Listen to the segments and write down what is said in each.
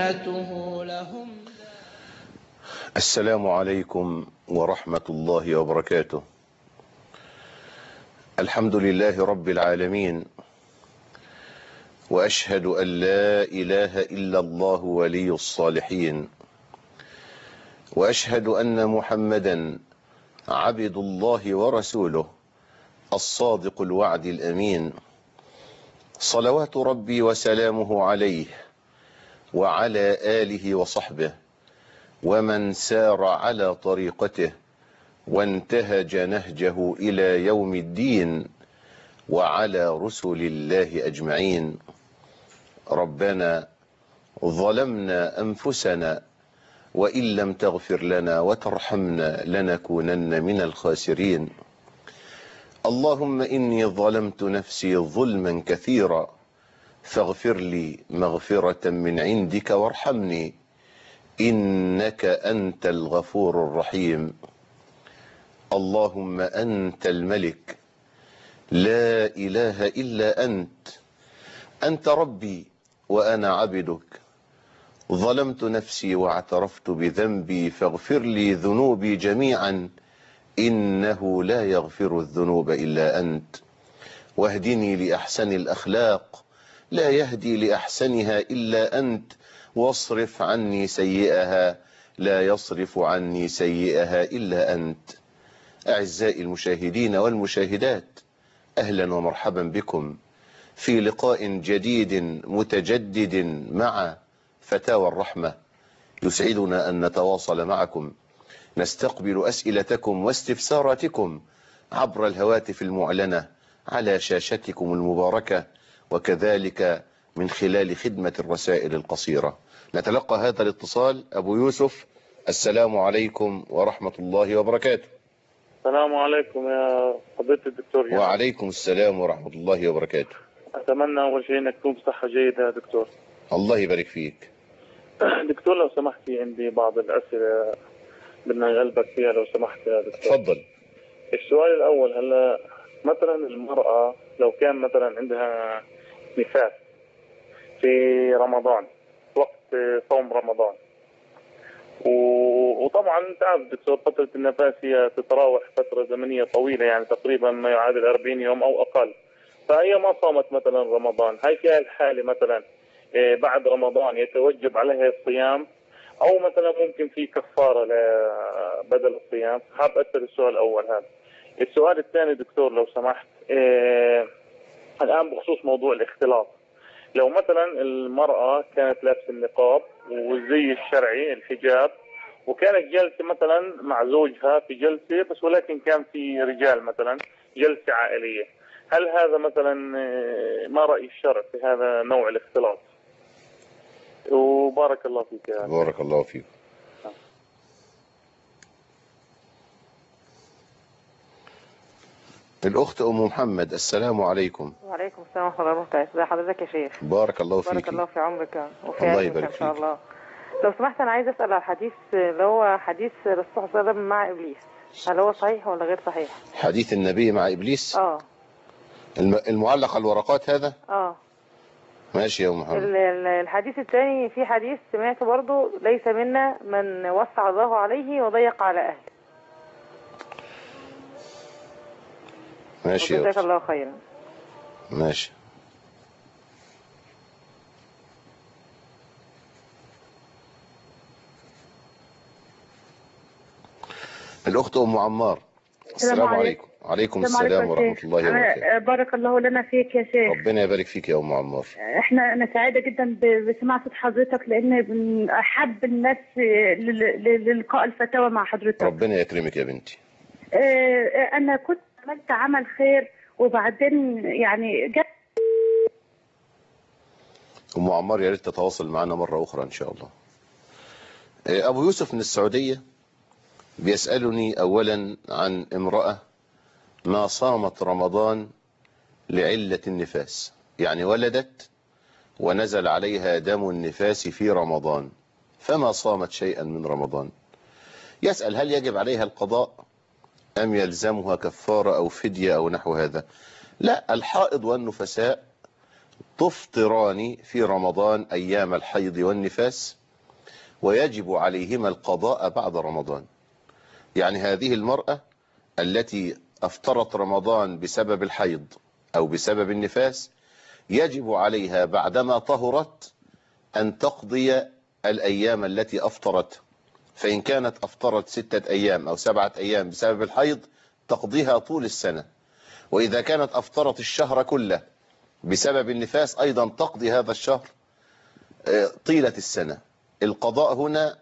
وجنته لهم. السلام عليكم ورحمة الله وبركاته. الحمد لله رب العالمين، وأشهد أن لا إله إلا الله ولي الصالحين، وأشهد أن محمدا عبد الله ورسوله الصادق الوعد الأمين، صلوات ربي وسلامه عليه وعلى آله وصحبه ومن سار على طريقته وانتهج نهجه إلى يوم الدين، وعلى رسل الله أجمعين. ربنا ظلمنا أنفسنا وإن لم تغفر لنا وترحمنا لنكونن من الخاسرين. اللهم إني ظلمت نفسي ظلما كثيرا فاغفر لي مغفرة من عندك وارحمني إنك أنت الغفور الرحيم. اللهم أنت الملك لا إله إلا أنت ربي وأنا عبدك، ظلمت نفسي واعترفت بذنبي فاغفر لي ذنوبي جميعا إنه لا يغفر الذنوب إلا أنت، واهدني لأحسن الأخلاق لا يهدي لأحسنها إلا أنت، واصرف عني سيئها لا يصرف عني سيئها إلا أنت. أعزائي المشاهدين والمشاهدات، أهلا ومرحبا بكم في لقاء جديد متجدد مع فتاوى الرحمة. يسعدنا أن نتواصل معكم، نستقبل أسئلتكم واستفساراتكم عبر الهواتف المعلنة على شاشتكم المباركة، وكذلك من خلال خدمة الرسائل القصيرة. نتلقى هذا الاتصال. أبو يوسف، السلام عليكم ورحمة الله وبركاته. السلام عليكم يا فضيلة الدكتور. وعليكم السلام ورحمة الله وبركاته. أتمنى أول شيء أنك تكون بصحة جيدة يا دكتور. الله يبارك فيك. دكتور لو سمحت، عندي بعض الأسئلة بدنا نغلبك فيها لو سمحت يا دكتور. تفضل. السؤال الأول، هلا مثلا المرأة لو كان مثلا عندها نفاس في رمضان وقت صوم رمضان، وطبعا انت عارف دكتور فترة النفاس هي تتراوح فترة زمنية طويلة، يعني تقريبا ما يعادل 40 يوم أو أقل، فهي ما صامت مثلا رمضان. هاي في الحالة مثلا بعد رمضان يتوجب عليها الصيام، أو مثلا ممكن في كفارة بدل الصيام؟ حاب أسأل السؤال الأول هذا. السؤال الثاني دكتور لو سمحت، الآن بخصوص موضوع الاختلاط، لو مثلا المرأة كانت لابسة النقاب والزي الشرعي الحجاب، وكانت جالسة مثلا مع زوجها في جلسة بس، ولكن كان في رجال مثلا جلسة عائلية، هل هذا مثلا ما رأي الشرع في هذا نوع الاختلاط؟ وبارك الله فيك يا بارك الله فيك. الأخت أم محمد، السلام عليكم. وعليكم السلام ورحمة الله وبركاته. ازي حضرتك يا شيخ؟ بارك الله فيك. بارك الله في عمرك وفي الله علمك يبارك ان شاء فيك. الله. لو سمحت انا عايز اسال على الحديث اللي هو حديث الرسول صلى الله عليه وسلم مع ابليس، هل هو صحيح ولا غير صحيح؟ حديث النبي مع إبليس؟ المعلق على الورقات هذا؟ ماشي يا أم محمد. الحديث الثاني، في حديث سمعته برضو، ليس منا من وسع الله عليه وضيق على اهله. ماشي يا جزاك الله خيرا. ماشي. الأخت أم عمار، السلام عليكم. وعليكم السلام ورحمة الله وبركاته. بارك الله لنا فيك يا شيخ. ربنا يبارك فيك يا أم عمار. أنا سعيدة جدا بسماع صوت حضرتك، لأن أحب الناس للقاء الفتاوى مع حضرتك. ربنا يكرمك يا بنتي. أنا كنت عملت عمل خير وبعدين يعني جت. أم عمار يا ريت تتواصل معنا مرة أخرى إن شاء الله. أبو يوسف من السعودية بيسألني أولا عن امرأة ما صامت رمضان لعلة النفاس، يعني ولدت ونزل عليها دم النفاس في رمضان فما صامت شيئا من رمضان. يسأل هل يجب عليها القضاء أم يلزمها كفارة أو فدية أو نحو هذا؟ لا، الحائض والنفساء تفطران في رمضان أيام الحيض والنفاس، ويجب عليهما القضاء بعد رمضان. يعني هذه المرأة التي أفطرت رمضان بسبب الحيض أو بسبب النفاس يجب عليها بعدما طهرت أن تقضي الأيام التي أفطرت، فإن كانت أفطرت 6 أيام أو 7 أيام بسبب الحيض تقضيها طول السنة، وإذا كانت أفطرت الشهر كله بسبب النفاس أيضا تقضي هذا الشهر طيلة السنة. القضاء هنا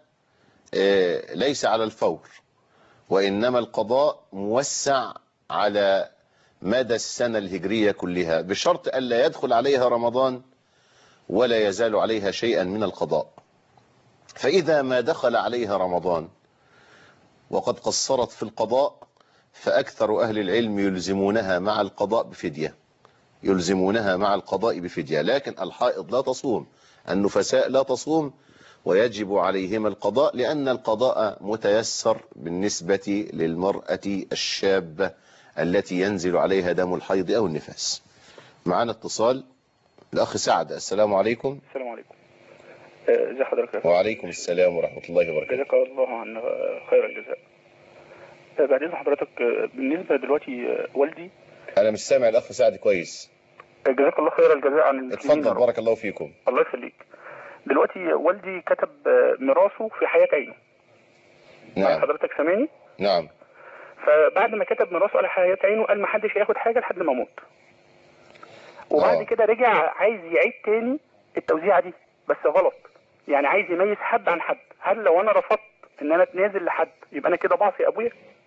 ليس على الفور، وإنما القضاء موسع على مدى السنة الهجرية كلها، بشرط ألا يدخل عليها رمضان ولا يزال عليها شيئا من القضاء. فإذا ما دخل عليها رمضان وقد قصرت في القضاء فأكثر أهل العلم يلزمونها مع القضاء بفدية، يلزمونها مع القضاء بفدية. لكن الحائض لا تصوم، النفساء لا تصوم، ويجب عليهما القضاء، لأن القضاء متيسر بالنسبة للمرأة الشابة التي ينزل عليها دم الحيض أو النفاس. معنا اتصال، الأخ سعد. السلام عليكم. السلام عليكم. ازي حضرتك؟ وعليكم السلام ورحمة الله وبركاته. جزاك الله عن خير الجزاء. بعد اذن حضرتك، بالنسبه دلوقتي والدي. أنا مش سامع الأخ سعد كويس. جزاك الله خير الجزاء عن المسلمين. اتفضل، بارك الله فيكم. الله يخليك. دلوقتي والدي كتب ميراثه في حياة عينه. نعم. حضرتك سامعني؟ نعم. فبعد ما كتب ميراثه على حياة عينه قال ما حدش هياخد حاجة لحد ما اموت. وبعد كده رجع عايز يعيد تاني التوزيعة دي بس غلط، يعني عايز يميز حد عن حد. هل لو انا رفضت ان انا اتنازل لحد يبقى انا كده بعصي ابويا؟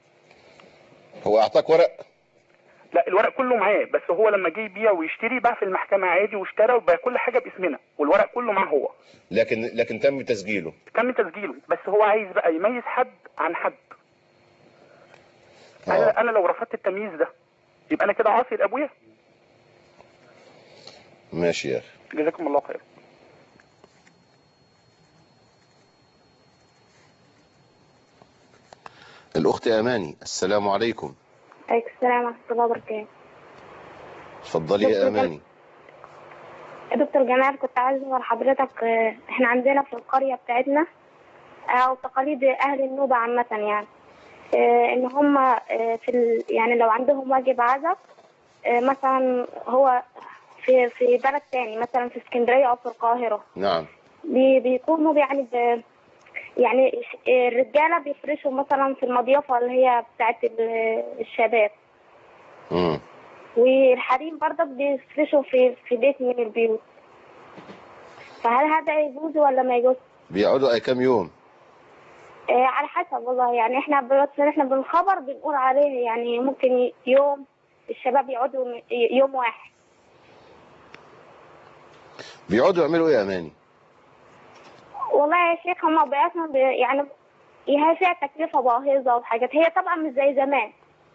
هو اعطاك ورق؟ لا، الورق كله معاه، بس هو لما جه يبيع ويشتري باع في المحكمة عادي واشترى وبقى كل حاجة باسمنا والورق كله معاه هو. لكن تم تسجيله. تم تسجيله، بس هو عايز بقى يميز حد عن حد. انا لو رفضت التمييز ده يبقى انا كده عاصي لابويا؟ ماشي يا اخي، جزاكم الله خير. الاخت اماني. السلام عليكم. عليكم السلام ورحمة الله وبركاته. اتفضلي يا اماني. دكتور جمال، كنت عايز اسال حضرتك، احنا عندنا في القرية بتاعتنا او تقاليد اهل النوبة عامة، يعني ان هم يعني لو عندهم واجب عزف مثلا هو في بلد تاني، مثلا في اسكندرية او في القاهرة. نعم. بيقوموا يعني الرجالة بيفرشوا مثلا في المضيفة اللي هي بتاعت الشباب. والحريم برضه بيفرشوا في بيت من البيوت. فهل هذا يجوز ولا ما يجوز؟ بيقعدوا اي كام يوم؟ على حسب والله، يعني احنا بالخبر بنقول عليه يعني ممكن يوم، الشباب يقعدوا يوم واحد. بيقعدوا يعملوا ايه يا اماني؟ والله يا شيخ هم بيعتهم يعني هي فيها تكلفة باهظة وحاجات، هي طبعا مش زي زمان.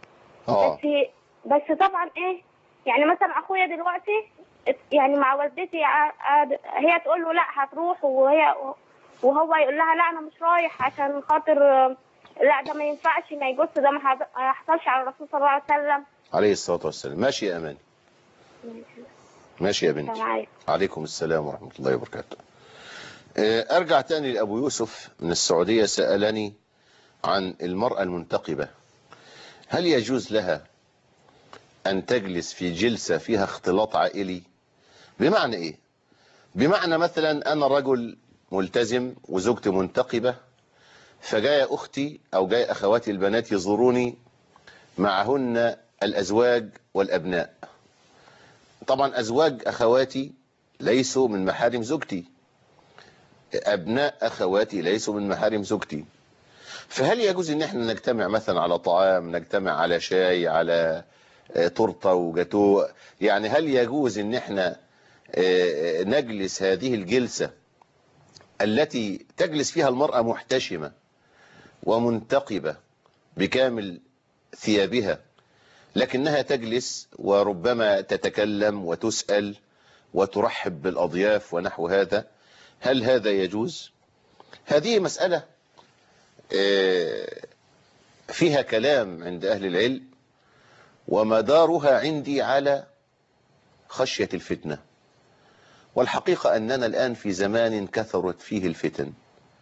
بس طبعا ايه، يعني مثلا اخويا دلوقتي يعني مع والدتي هي تقول له لا هتروح، وهو يقول لها لا انا مش رايح عشان خاطر لا ده ما ينفعش، ما يجوز، ده ما هيحصلش على الرسول صلى الله عليه وسلم عليه الصلاة والسلام. ماشي يا اماني. ماشي يا بنتي. عليكم السلام ورحمة الله وبركاته. ارجع تاني لابو يوسف من السعودية. سألني عن المرأة المنتقبة، هل يجوز لها ان تجلس في جلسة فيها اختلاط عائلي؟ بمعنى ايه؟ بمعنى مثلا انا رجل ملتزم وزوجتي منتقبة، فجاء اختي او جاء اخواتي البنات يزوروني، معهن الازواج والابناء. طبعا ازواج اخواتي ليسوا من محارم زوجتي، ابناء اخواتي ليسوا من محارم زوجتي. فهل يجوز ان احنا نجتمع مثلا على طعام، نجتمع على شاي، على تورته وجاتو؟ يعني هل يجوز ان احنا نجلس هذه الجلسة التي تجلس فيها المرأة محتشمة ومنتقبة بكامل ثيابها، لكنها تجلس وربما تتكلم وتسأل وترحب بالأضياف ونحو هذا؟ هل هذا يجوز؟ هذه مسألة فيها كلام عند أهل العلم، ومدارها عندي على خشية الفتنة. والحقيقة أننا الآن في زمان كثرت فيه الفتن.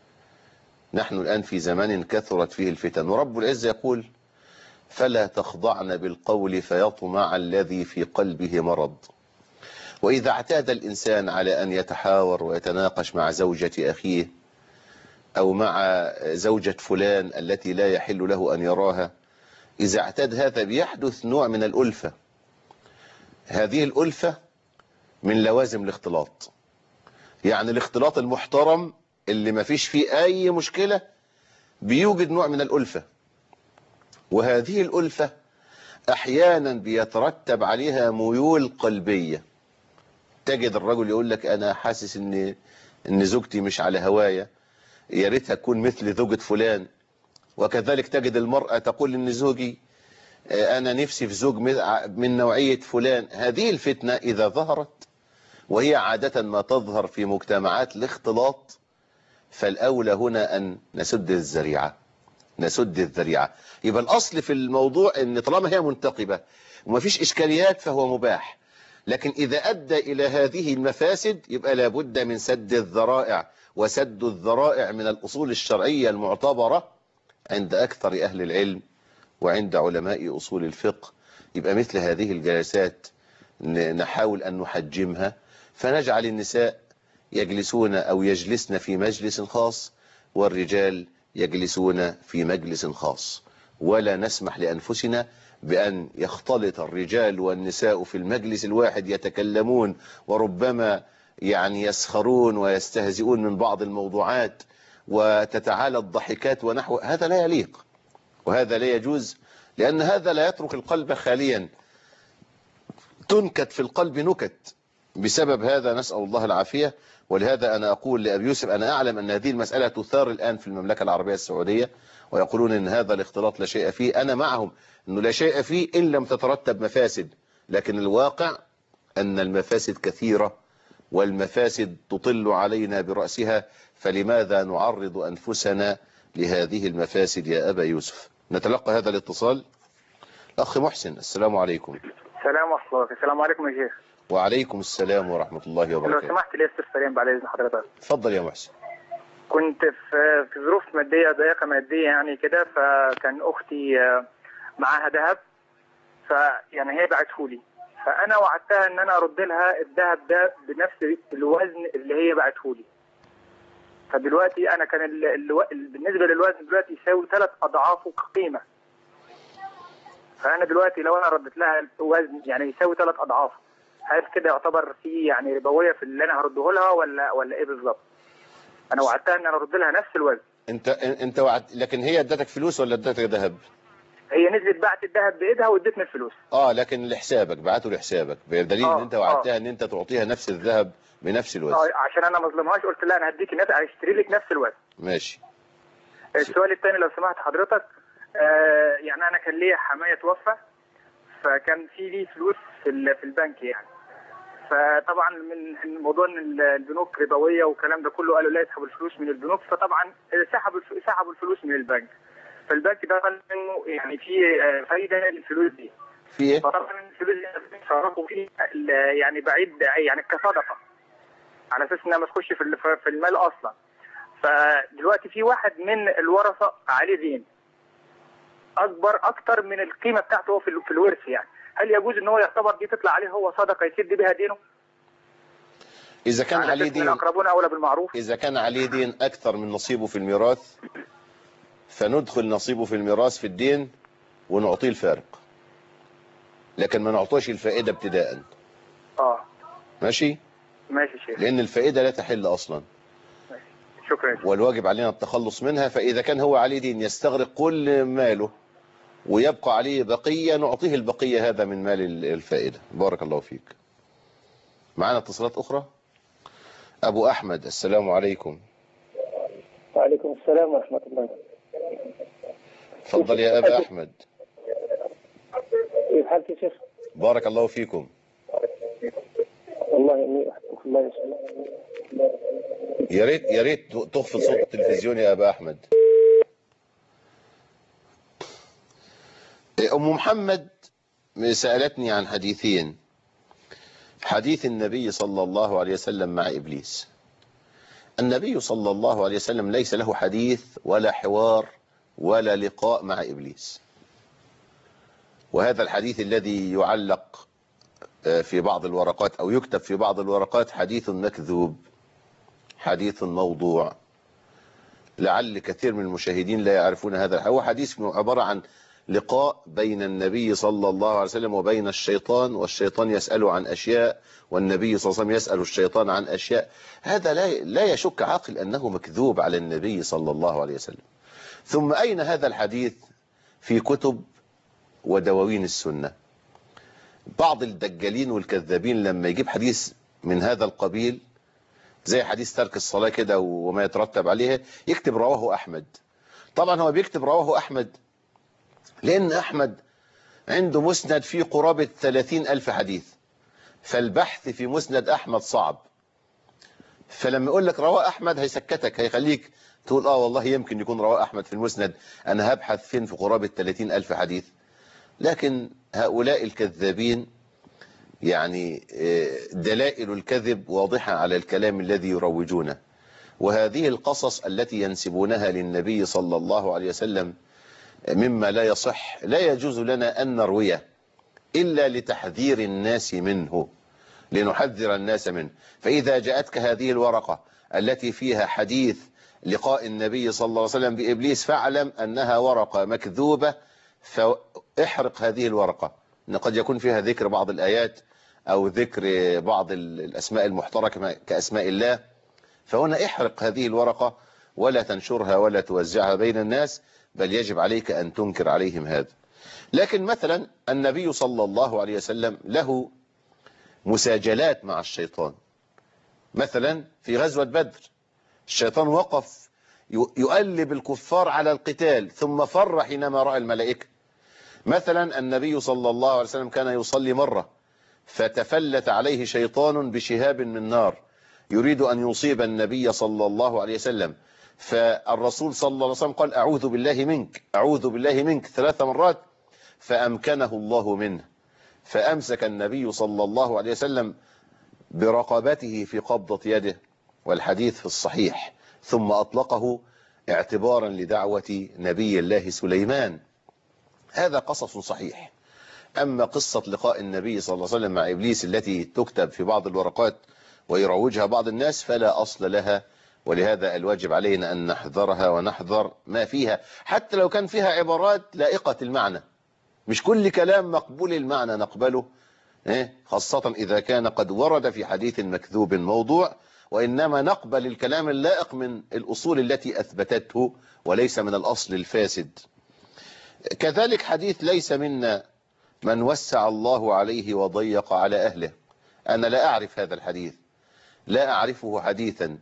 نحن الآن في زمان كثرت فيه الفتن، ورب العزة يقول فلا تخضعن بالقول فيطمع الذي في قلبه مرض. وإذا اعتاد الإنسان على أن يتحاور ويتناقش مع زوجة أخيه أو مع زوجة فلان التي لا يحل له أن يراها، إذا اعتاد هذا بيحدث نوع من الألفة. هذه الألفة من لوازم الاختلاط. يعني الاختلاط المحترم اللي ما فيش فيه أي مشكلة بيوجد نوع من الألفة، وهذه الألفة أحيانا بيترتب عليها ميول قلبية. تجد الرجل يقول لك أنا حاسس إن زوجتي مش على هوايا، يا ريتها تكون مثل زوجة فلان. وكذلك تجد المرأة تقول إن زوجي أنا نفسي في زوج من نوعية فلان. هذه الفتنة إذا ظهرت، وهي عادة ما تظهر في مجتمعات الاختلاط، فالأولى هنا أن نسد الذريعة. نسد الذريعة. يبقى الأصل في الموضوع أن طالما هي منتقبة وما فيش إشكاليات فهو مباح، لكن إذا أدى إلى هذه المفاسد يبقى لابد من سد الذرائع. وسد الذرائع من الأصول الشرعية المعتبرة عند أكثر أهل العلم وعند علماء أصول الفقه. يبقى مثل هذه الجلسات نحاول أن نحجمها، فنجعل النساء يجلسون أو يجلسن في مجلس خاص، والرجال يجلسون في مجلس خاص، ولا نسمح لأنفسنا بأن يختلط الرجال والنساء في المجلس الواحد يتكلمون، وربما يعني يسخرون ويستهزئون من بعض الموضوعات وتتعالى الضحكات ونحو هذا. لا يليق وهذا لا يجوز، لأن هذا لا يترك القلب خاليا. تنكت في القلب نكت بسبب هذا، نسأل الله العافية. ولهذا أنا أقول لأبي يوسف أنا أعلم أن هذه المسألة تثار الآن في المملكة العربية السعودية، ويقولون أن هذا الاختلاط لا شيء فيه. أنا معهم أنه لا شيء فيه إن لم تترتب مفاسد، لكن الواقع أن المفاسد كثيرة، والمفاسد تطل علينا برأسها، فلماذا نعرض أنفسنا لهذه المفاسد يا أبا يوسف؟ نتلقى هذا الاتصال. الأخ محسن، السلام عليكم. السلام ورحمة الله. السلام عليكم يا شيخ. وعليكم السلام ورحمة الله وبركاته. لو سمحت لي استفسارين بعد إذن حضرتك. اتفضل يا محسن. كنت في ظروف مادية ضيقة مادية يعني كده، فكان أختي معاها ذهب، فيعني هي بعته لي، فأنا وعدتها إن أنا أرد لها الذهب ده بنفس الوزن اللي هي بعته لي. فدلوقتي أنا كان بالنسبة للوزن دلوقتي يساوي 3 أضعافه قيمة. فأنا دلوقتي لو أنا ردت لها الوزن يعني يساوي 3 أضعافه، هل كده يعتبر في يعني ربوية في اللي أنا هرده لها ولا إيه بالظبط؟ أنا وعدتها إن أنا أرد لها نفس الوزن. أنت وعد، لكن هي ادتك فلوس ولا ادتك ذهب؟ هي نزلت بعت الذهب بإيدها وادتني الفلوس. لكن لحسابك، بعته لحسابك، بدليل إن أنت وعدتها إن أنت تعطيها نفس الذهب بنفس الوزن. عشان أنا ما أظلمهاش، قلت لها أنا هديكي هشتري لك نفس الوزن. ماشي. السؤال الثاني لو سمحت حضرتك، يعني أنا كان ليا حماية توفى، فكان في لي فلوس في البنك يعني. فطبعا من موضوع ان البنوك ربويه والكلام ده كله، قالوا لا يسحبوا الفلوس من البنوك، فطبعا سحبوا الفلوس من البنك. فالبنك ده قال انه يعني في فايده للفلوس دي. في ايه؟ فطبعا الفلوس دي صرفوا فيه يعني بعيد يعني كصدقه، على اساس انها ما تخش في المال اصلا. فدلوقتي في واحد من الورثه عليه دين اكتر من القيمه بتاعته هو في الورث يعني. هل يجوز ان هو يعتبر دي تطلع عليه هو صدقه يسد بها دينه؟ اذا كان عليه دين، الاقربون اولى بالمعروف. اذا كان عليه دين اكثر من نصيبه في الميراث، فندخل نصيبه في الميراث في الدين ونعطيه الفارق، لكن ما نعطوش الفائده ابتداء. ماشي شيخ. لان الفائده لا تحل اصلا. ماشي. شكرا. والواجب علينا التخلص منها. فاذا كان هو عليه دين يستغرق كل ماله ويبقى عليه بقية، نعطيه البقية هذا من مال الفائدة. بارك الله فيك. معنا اتصالات أخرى. أبو أحمد، السلام عليكم. وعليكم السلام ورحمة الله. تفضل يا أبا أحمد. كيف حالك يا شيخ؟ بارك الله فيكم. والله إني أحبك الله يا شيخ. يا ريت تخفض صوت التلفزيون يا أبا أحمد. أم محمد سألتني عن حديثين. حديث النبي صلى الله عليه وسلم مع إبليس. النبي صلى الله عليه وسلم ليس له حديث ولا حوار ولا لقاء مع إبليس. وهذا الحديث الذي يعلق في بعض الورقات أو يكتب في بعض الورقات حديث مكذوب، حديث موضوع، لعل كثير من المشاهدين لا يعرفون هذا. هو حديث عبارة عن لقاء بين النبي صلى الله عليه وسلم وبين الشيطان، والشيطان يسأله عن أشياء والنبي صلى الله عليه وسلم يسأل الشيطان عن أشياء. هذا لا يشك عاقل أنه مكذوب على النبي صلى الله عليه وسلم. ثم أين هذا الحديث في كتب ودواوين السنة؟ بعض الدجالين والكذابين لما يجيب حديث من هذا القبيل زي حديث ترك الصلاة كده وما يترتب عليها يكتب رواه أحمد. طبعا هو بيكتب رواه أحمد لأن أحمد عنده مسند فيه قرابة 30,000 حديث، فالبحث في مسند أحمد صعب. فلما يقول لك رواه أحمد هيسكتك، هيخليك تقول والله يمكن يكون رواه أحمد في المسند، أنا هبحث فين في قرابة 30,000 حديث. لكن هؤلاء الكذابين يعني دلائل الكذب واضحة على الكلام الذي يروجونه. وهذه القصص التي ينسبونها للنبي صلى الله عليه وسلم مما لا يصح، لا يجوز لنا أن نرويه إلا لتحذير الناس منه، لنحذر الناس منه. فإذا جاءتك هذه الورقة التي فيها حديث لقاء النبي صلى الله عليه وسلم بإبليس فاعلم أنها ورقة مكذوبة، فاحرق هذه الورقة. إن قد يكون فيها ذكر بعض الآيات أو ذكر بعض الأسماء المحتركة كأسماء الله، فهنا احرق هذه الورقة ولا تنشرها ولا توزعها بين الناس، بل يجب عليك أن تنكر عليهم هذا. لكن مثلا النبي صلى الله عليه وسلم له مساجلات مع الشيطان. مثلا في غزوة بدر الشيطان وقف يؤلب الكفار على القتال ثم فر حينما رأى الملائكة. مثلا النبي صلى الله عليه وسلم كان يصلي مرة فتفلت عليه شيطان بشهاب من نار يريد أن يصيب النبي صلى الله عليه وسلم، فالرسول صلى الله عليه وسلم قال أعوذ بالله منك، أعوذ بالله منك 3 مرات، فأمكنه الله منه، فأمسك النبي صلى الله عليه وسلم برقبته في قبضة يده، والحديث في الصحيح، ثم أطلقه اعتبارا لدعوة نبي الله سليمان. هذا قصص صحيح. أما قصة لقاء النبي صلى الله عليه وسلم مع إبليس التي تكتب في بعض الورقات ويروجها بعض الناس فلا أصل لها، ولهذا الواجب علينا أن نحذرها ونحذر ما فيها، حتى لو كان فيها عبارات لائقة المعنى. مش كل كلام مقبول المعنى نقبله، خاصة إذا كان قد ورد في حديث مكذوب موضوع، وإنما نقبل الكلام اللائق من الأصول التي أثبتته وليس من الأصل الفاسد. كذلك حديث ليس منا من وسع الله عليه وضيق على أهله. أنا لا أعرف هذا الحديث، لا أعرفه حديثا،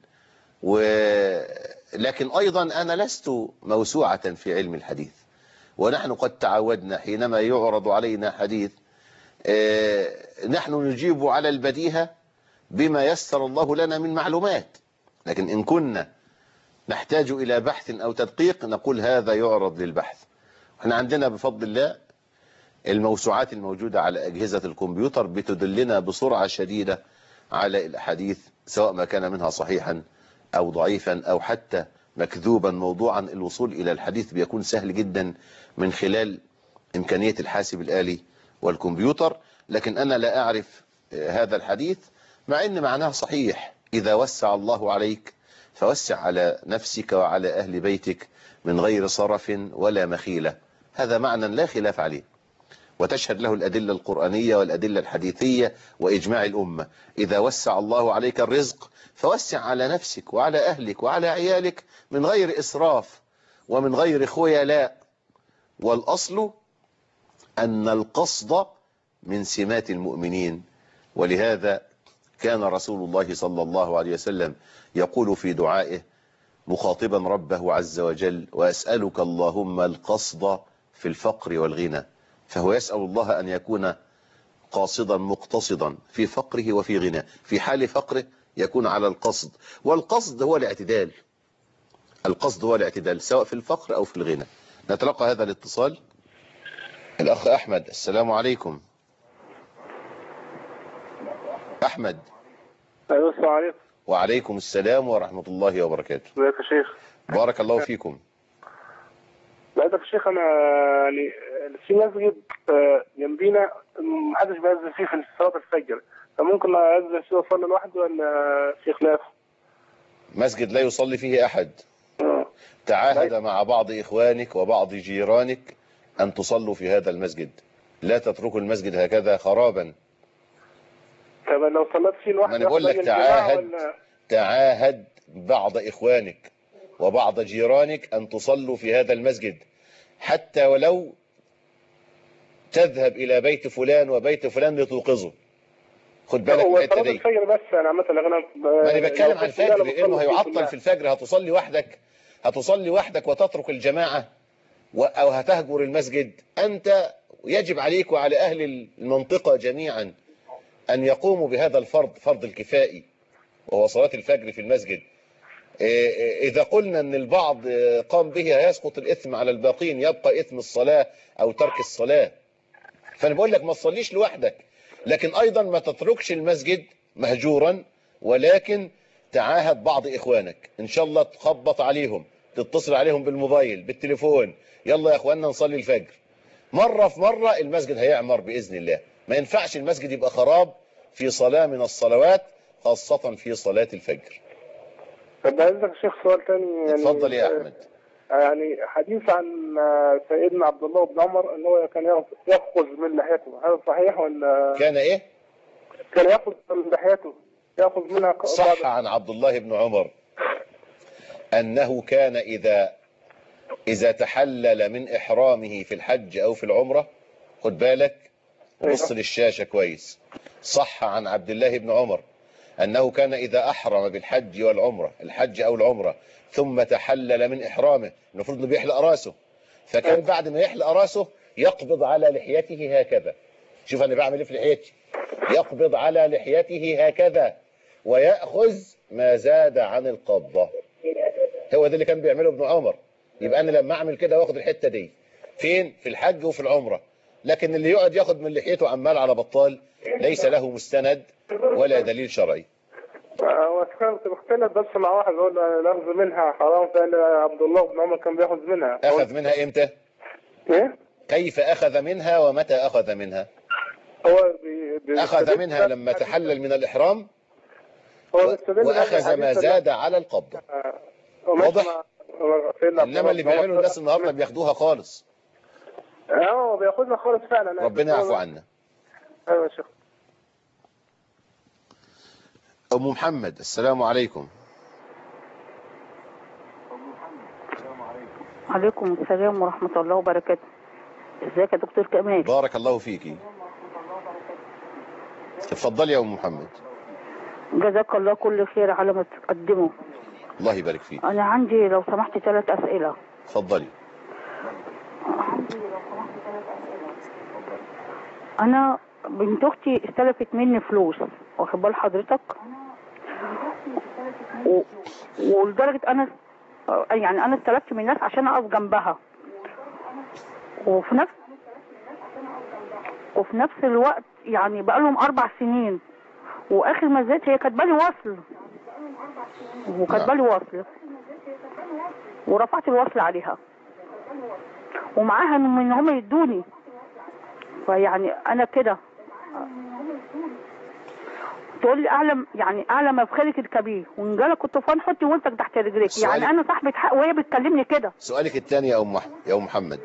لكن أيضا أنا لست موسوعة في علم الحديث، ونحن قد تعودنا حينما يعرض علينا حديث نحن نجيب على البديهة بما يسر الله لنا من معلومات، لكن إن كنا نحتاج إلى بحث أو تدقيق نقول هذا يعرض للبحث. احنا عندنا بفضل الله الموسوعات الموجودة على أجهزة الكمبيوتر بتدلنا بسرعة شديدة على الأحاديث، سواء ما كان منها صحيحا أو ضعيفا أو حتى مكذوبا موضوعا. الوصول إلى الحديث بيكون سهل جدا من خلال إمكانية الحاسب الآلي والكمبيوتر. لكن أنا لا أعرف هذا الحديث، مع أن معناه صحيح: إذا وسع الله عليك فوسع على نفسك وعلى أهل بيتك من غير صرف ولا مخيلة. هذا معنى لا خلاف عليه، وتشهد له الأدلة القرآنية والأدلة الحديثية وإجماع الأمة. إذا وسع الله عليك الرزق فوسع على نفسك وعلى أهلك وعلى عيالك من غير إسراف ومن غير خيلاء. والأصل أن القصد من سمات المؤمنين، ولهذا كان رسول الله صلى الله عليه وسلم يقول في دعائه مخاطبا ربه عز وجل: وأسألك اللهم القصد في الفقر والغنى. فهو يسأل الله أن يكون قاصدا مقتصدا في فقره وفي غناه. في حال فقره يكون على القصد، والقصد هو الاعتدال، القصد هو الاعتدال سواء في الفقر أو في الغنى. نتلقى هذا الاتصال. الأخ أحمد، السلام عليكم. أحمد. ايوه السلام عليكم. وعليكم السلام ورحمة الله وبركاته. ازيك يا شيخ؟ بارك الله فيكم. لا يا شيخ، انا يعني في مسجد جنبينا محدش بيأذن فيه في صلاة الفجر، فممكن أأذن فيه وأصلي لوحدي ولا في خلاف؟ مسجد لا يصلي فيه أحد. تعاهد مع بعض إخوانك وبعض جيرانك أن تصلوا في هذا المسجد، لا تتركوا المسجد هكذا خرابا. طب لو صليت فيه لوحدي أنا بقول لك تعاهد بعض إخوانك وبعض جيرانك أن تصلوا في هذا المسجد، حتى ولو تذهب إلى بيت فلان وبيت فلان لتوقظه. خد بالك من الحته دي. الفجر بس انا مثلا ما انا بتكلم عن الفجر، لانه هيعطل في الفجر. هتصلي وحدك وتترك الجماعه او هتهجر المسجد. انت يجب عليك وعلى اهل المنطقه جميعا ان يقوموا بهذا الفرض، فرض الكفائي، وهو صلاه الفجر في المسجد. اذا قلنا ان البعض قام به هيسقط الاثم على الباقين، يبقى اثم الصلاه او ترك الصلاه. فانا بقول لك ما تصليش لوحدك، لكن ايضا ما تتركش المسجد مهجورا، ولكن تعاهد بعض اخوانك ان شاء الله، تخبط عليهم، تتصل عليهم بالموبايل بالتليفون، يلا يا اخواننا نصلي الفجر. مرة في مرة المسجد هيعمر باذن الله. ما ينفعش المسجد يبقى خراب في صلاة من الصلوات، خاصة في صلاة الفجر. طب عايزك يا شيخ سؤال تاني يعني. اتفضل يا احمد. يعني حديث عن سيدنا عبد الله بن عمر ان هو كان يأخذ من لحيته، هذا صحيح ولا؟ كان ايه؟ كان يأخذ من لحيته، يأخذ منها. صح عن عبد الله بن عمر انه كان اذا تحلل من احرامه في الحج او في العمرة، خد بالك وبص للشاشة كويس. صح عن عبد الله بن عمر انه كان اذا احرم بالحج والعمرة، الحج او العمرة، ثم تحلل من إحرامه، المفروض انه بيحلق راسه، فكان بعد ما يحلق راسه يقبض على لحيته هكذا. شوف انا بعمل ايه في لحيتي، يقبض على لحيته هكذا ويأخذ ما زاد عن القبضة. هو ده اللي كان بيعمله ابن عمر. يبقى انا لما اعمل كده واخد الحتة دي فين؟ في الحج وفي العمرة. لكن اللي يقعد ياخد من لحيته عمال على بطال ليس له مستند ولا دليل شرعي. كنت بختلف بس مع واحد يقول ناخذ منها حرام، فقال عبد الله بن عمر كان بياخذ منها. اخذ منها امتى؟ ايه؟ كيف اخذ منها ومتى اخذ منها؟ هو اخذ منها لما تحلل من الاحرام، واخذ ما زاد على القبضة. واضح؟ انما اللي بيعملوا الناس النهارده بياخدوها خالص. هو بياخدها خالص فعلا. ربنا يعفو عنا. ايوه يا شيخ. ام محمد السلام عليكم. عليكم السلام ورحمة الله وبركاته. ازيك يا دكتور كمال؟ بارك الله فيكي. اتفضلي يا ام محمد. جزاك الله كل خير على ما تقدمه. الله يبارك فيك. انا عندي لو سمحت 3 اسئله. اتفضلي. انا بنت اختي استلفت مني فلوس، واخد بال حضرتك؟ ولدرجه انا يعني انا استلفت من الناس عشان اقف جنبها، وفي نفس الوقت يعني بقى لهم 4 سنين، واخر ما زادت هي كاتبه لي وصل، ورفعت الوصل عليها، ومعاها ان هم يدوني. فيعني انا كده تقول لي اعلى ما بخيلك الكبير، وان جالك الطوفان حطي وانتك تحت رجليك. يعني انا صاحبه حق وهي بتكلمني كده. سؤالك الثاني يا ام محمد.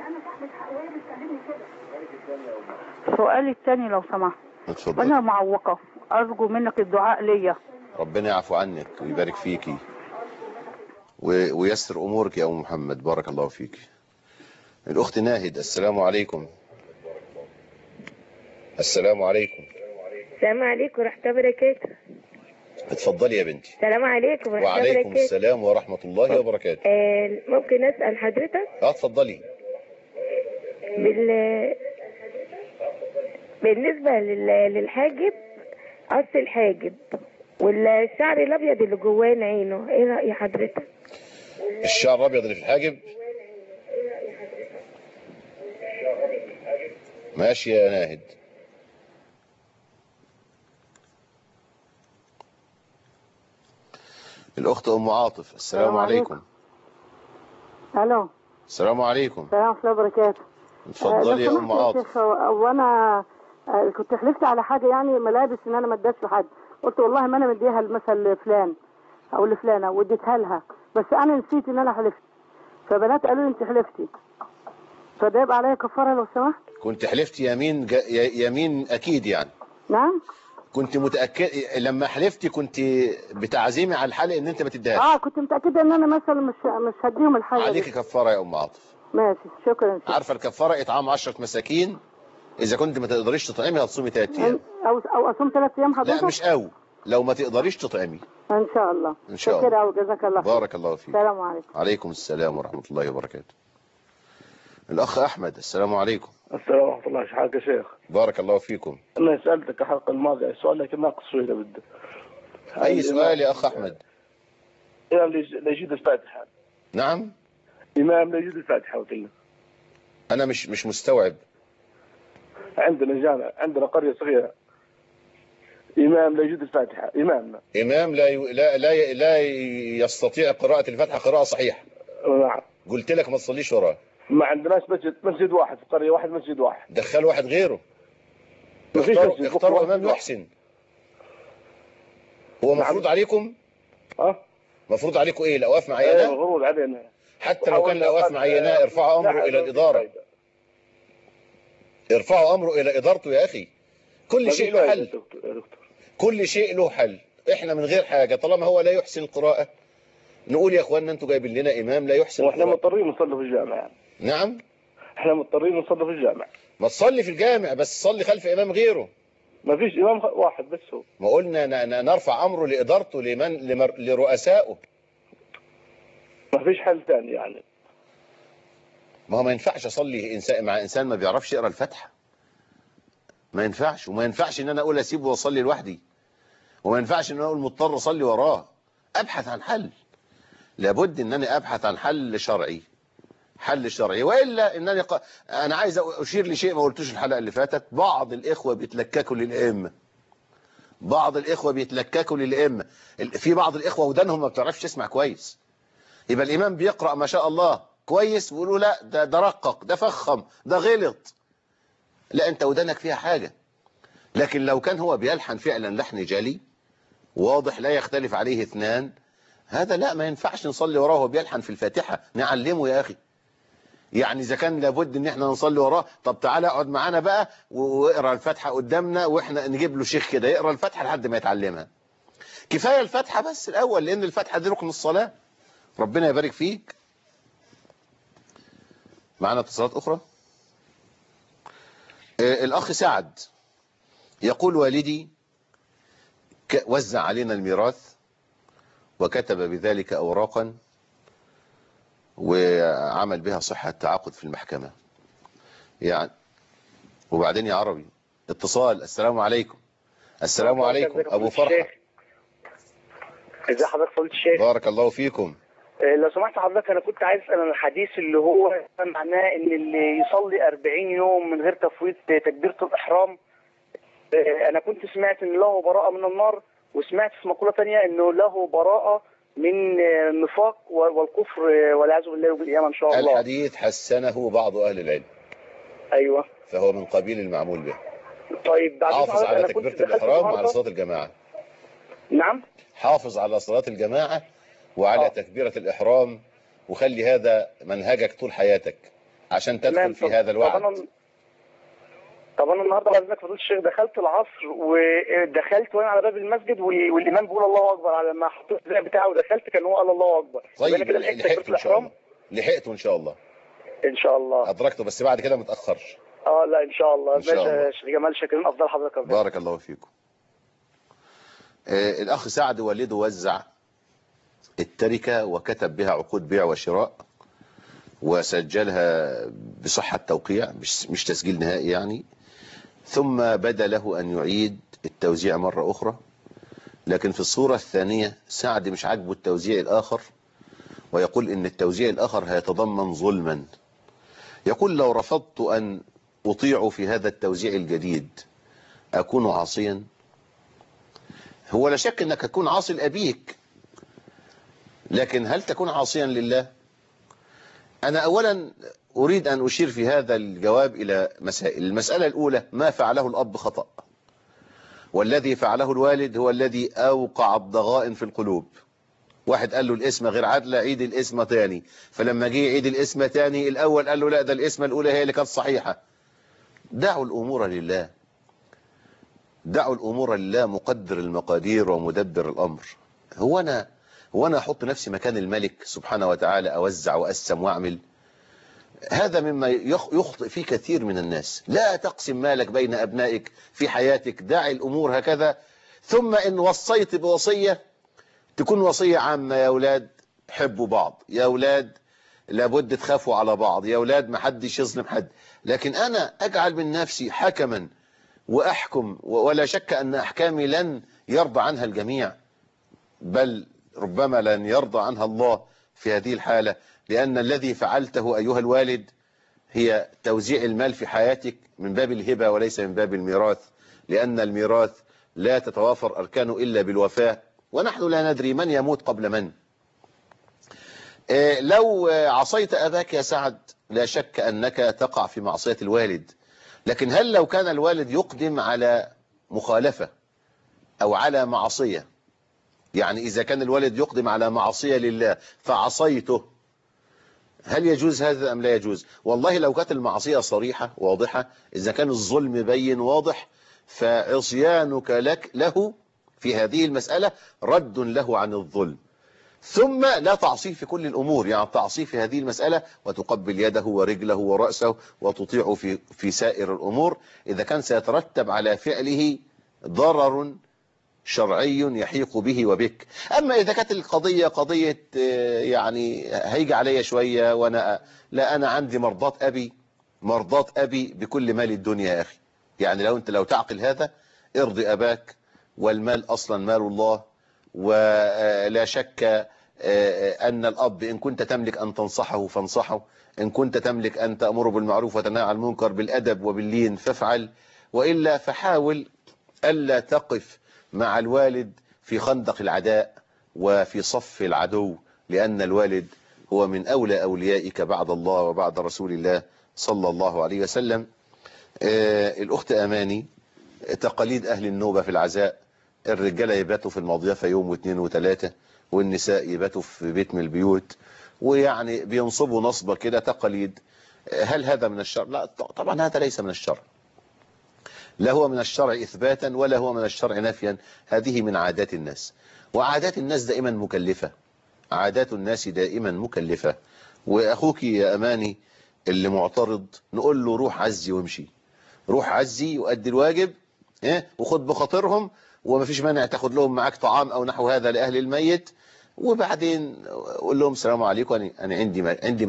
سؤالي الثاني لو سمحت. اتفضل. انا معوقه، ارجو منك الدعاء ليا. ربنا يعفو عنك ويبارك فيكي ويسر امورك يا ام محمد. بارك الله فيك. الاخت ناهد السلام عليكم. السلام عليكم. السلام عليكم ورحمة الله وبركاته. اتفضلي يا بنتي. السلام عليكم ورحمة الله وبركاته. وعليكم السلام ورحمة الله وبركاته. ممكن أسأل حضرتك؟ اتفضلي. بالنسبة للحاجب، قص الحاجب والشعر الأبيض اللي جواه عينه، إيه رأي حضرتك؟ الشعر الأبيض اللي في الحاجب؟ ماشي يا ناهد. الأخت أم عاطف. السلام عليكم. الو. السلام عليكم. السلام ورحمة الله وبركاته. اتفضلي يا أم عاطف. شيخ، وانا كنت حلفت على حاجة يعني ملابس ان انا ما اديتش لحد، قلت والله ما انا مديها مثلا لفلان او لفلانة واديتها لها، بس انا نسيت ان انا حلفت، فبنات قالوا لي انت حلفتي، فده يبقى عليا كفارة لو سمحت؟ كنت حلفت يمين يمين أكيد يعني؟ نعم. كنت متأكد لما حلفتي كنت بتعزيمي على الحلق ان انت ما تديهاش؟ كنت متأكدة ان انا مثلا مش هديهم الحاجة عليك كفارة يا أم عاطف. ماشي، شكرا. عارفة الكفارة؟ إطعام 10 مساكين. إذا كنت ما تقدريش تطعمي هتصومي 3 أيام. أو أصوم 3 أيام حضرتك؟ لا مش لو ما تقدريش تطعمي. إن شاء الله. إن شاء الله. شكرا وجزاك الله خير. بارك الله فيك. السلام عليكم. عليكم السلام ورحمة الله وبركاته. الأخ أحمد. السلام عليكم. السلام ورحمة الله. ايش حالك يا شيخ؟ بارك الله فيكم. أنا سألتك الحلقة الماضية السؤال لكن ناقص شوية بده. أي سؤال يا أخ أحمد؟ إمام لا يجيد الفاتحة. نعم. إمام لا يجيد الفاتحة وكلنا. أنا مش مستوعب. عندنا جامع، عندنا قرية صغيرة. إمام لا يجيد الفاتحة، إمامنا. إمام لا يستطيع قراءة الفاتحة قراءة صحيحة. نعم. قلت لك ما تصليش وراه. ما عندناش مسجد واحد في القرية، واحد مسجد واحد. دخل واحد غيره. اختاروا إمام يحسن. هو مفروض عليكم؟ مفروض عليكم ايه؟ الأوقاف معينة؟ مفروض علينا. حتى لو كان الأوقاف معينة ارفعوا أمره إلى الإدارة. ارفعوا أمره إلى إدارته يا أخي. كل شيء له حل. كل شيء له حل. احنا من غير حاجة طالما هو لا يحسن القراءة نقول يا اخواننا انتوا جايبين لنا إمام لا يحسن القراءة. واحنا مضطرين نصلي في الجامع يعني. نعم. احنا مضطرين نصلي في الجامع. ما تصلي في الجامع بس صلي خلف إمام غيره. ما فيش إمام واحد بس هو. ما قلنا نرفع أمره لإدارته لرؤسائه. ما فيش حل ثاني يعني. ما هو ما ينفعش أصلي مع إنسان ما بيعرفش يقرأ الفاتحة. ما ينفعش. وما ينفعش إن أنا أقول أسيبه وأصلي لوحدي. وما ينفعش إن أنا أقول مضطر أصلي وراه. أبحث عن حل. لابد إن أنا أبحث عن حل شرعي. حل شرعي. وإلا إنني أنا عايز أشير لشيء ما قلتوش الحلقة اللي فاتت. بعض الإخوة بيتلككوا للأئمة. بعض الإخوة بيتلككوا للأئمة. في بعض الإخوة ودانهم ما بتعرفش تسمع كويس. يبقى الإمام بيقرأ ما شاء الله كويس ويقولوا لا ده رقق ده فخم ده غلط. لا أنت ودانك فيها حاجة. لكن لو كان هو بيلحن فعلا لحن جلي واضح لا يختلف عليه اثنان، هذا لا ما ينفعش نصلي وراه وهو بيلحن في الفاتحة. نعلمه يا أخي. يعني إذا كان لابد إن احنا نصلي وراه، طب تعالى اقعد معانا بقى واقرأ الفاتحة قدامنا واحنا نجيب له شيخ كده يقرأ الفاتحة لحد ما يتعلمها. كفاية الفاتحة بس الأول، لأن الفاتحة دي ركن الصلاة. ربنا يبارك فيك. معنا اتصالات أخرى. الأخ سعد يقول والدي وزع علينا الميراث وكتب بذلك أوراقا وعمل بها صحة تعاقد في المحكمة يعني. وبعدين يا عربي اتصال. السلام عليكم. السلام عليكم أبو فرحة. ازي حضرتك فضيلة الشيخ؟ بارك الله فيكم. لو سمحت حضرتك انا كنت عايز اسال عن الحديث اللي هو معناه ان اللي يصلي 40 يوم من غير تفويت تكبيرة الإحرام. انا كنت سمعت ان له براءة من النار، وسمعت في مقولة ثانيه انه له براءة من النفاق والكفر والعياذ بالله يوم القيامة ان شاء الله. الحديث حسنه بعض أهل العلم. ايوه. فهو من قبيل المعمول به. طيب حافظ على تكبيرة الإحرام وعلى صلاة الجماعة. نعم. حافظ على صلاة الجماعة وعلى تكبيرة الإحرام، وخلي هذا منهجك طول حياتك عشان تدخل في هذا الوعد. طب انا النهارده بعد اذنك فضيلة الشيخ دخلت العصر ودخلت وانا على باب المسجد والامام بيقول الله اكبر، على ما حطيت الزي بتاعه ودخلت كان هو قال الله اكبر. طيب لحقته ان شاء الله. لحقته ان شاء الله. ان شاء الله. ادركته بس بعد كده ما تاخرش. لا ان شاء الله. ماشي يا شيخ جمال، شاكرين افضل حضرتك. بارك الله فيكم. الأخ سعد والده وزع التركة وكتب بها عقود بيع وشراء وسجلها بصحة توقيع مش تسجيل نهائي يعني، ثم بدا له أن يعيد التوزيع مرة أخرى. لكن في الصورة الثانية سعد مش عاجبه التوزيع الآخر ويقول إن التوزيع الآخر هيتضمن ظلما. يقول لو رفضت أن أطيع في هذا التوزيع الجديد أكون عاصيا. هو لا شك أنك تكون عاصي لأبيك، لكن هل تكون عاصيا لله؟ أنا أولا أريد أن أشير في هذا الجواب إلى مسائل. المسألة الأولى: ما فعله الأب خطأ، والذي فعله الوالد هو الذي أوقع الضغائن في القلوب. واحد قال له الاسم غير عادلة، عيد الاسم تاني. فلما جه يعيد الاسم تاني، الأول قال له لا، ده الاسم الأولى هي اللي كانت صحيحة. دعوا الأمور لله، دعوا الأمور لله، مقدر المقادير ومدبر الأمر. هو أنا أحط نفسي مكان الملك سبحانه وتعالى، أوزع وأقسم وأعمل؟ هذا مما يخطئ فيه كثير من الناس. لا تقسم مالك بين أبنائك في حياتك، دع الأمور هكذا. ثم إن وصيت بوصية تكون وصية عامة: يا أولاد حبوا بعض، يا أولاد لابد تخافوا على بعض، يا أولاد ما حدش يظلم حد. لكن أنا أجعل من نفسي حكما وأحكم، ولا شك أن أحكامي لن يرضى عنها الجميع، بل ربما لن يرضى عنها الله في هذه الحالة. لأن الذي فعلته أيها الوالد هي توزيع المال في حياتك من باب الهبة وليس من باب الميراث، لأن الميراث لا تتوافر أركانه إلا بالوفاة، ونحن لا ندري من يموت قبل من. لو عصيت أباك يا سعد لا شك أنك تقع في معصية الوالد. لكن هل لو كان الوالد يقدم على مخالفة أو على معصية، يعني إذا كان الوالد يقدم على معصية لله فعصيته، هل يجوز هذا أم لا يجوز؟ والله لو كانت المعصية صريحة واضحة، إذا كان الظلم بين واضح، فعصيانك له في هذه المسألة رد له عن الظلم. ثم لا تعصيه في كل الأمور، يعني تعصيه في هذه المسألة وتقبل يده ورجله ورأسه وتطيعه في سائر الأمور، إذا كان سيترتب على فعله ضرر شرعي يحيق به وبك. أما إذا كانت القضية قضية يعني هيجي عليا شوية وأنا لا، أنا عندي مرضات أبي بكل مال الدنيا يا أخي. يعني لو تعقل هذا، ارضي أباك، والمال أصلا مال الله. ولا شك أن الأب إن كنت تملك أن تنصحه فانصحه، إن كنت تملك أن تأمره بالمعروف وتنهى عن المنكر بالأدب وباللين فافعل، وإلا فحاول ألا تقف مع الوالد في خندق العداء وفي صف العدو، لأن الوالد هو من أولى أوليائك بعد الله وبعد رسول الله صلى الله عليه وسلم. الأخت أماني، تقاليد أهل النوبة في العزاء: الرجالة يباتوا في المضيفة يوم واثنين وثلاثة، والنساء يباتوا في بيت من البيوت، ويعني بينصبوا نصبة كده تقاليد. هل هذا من الشرع؟ لا طبعا، هذا ليس من الشرع، لا هو من الشرع إثباتا ولا هو من الشرع نفيا. هذه من عادات الناس، وعادات الناس دائما مكلفة، عادات الناس دائما مكلفة. وأخوك يا أماني اللي معترض نقول له روح عزي وامشي، روح عزي وأدي الواجب، وخد بخاطرهم، وما فيش مانع تاخد لهم معاك طعام أو نحو هذا لأهل الميت، وبعدين قول لهم السلام عليكم، أنا عندي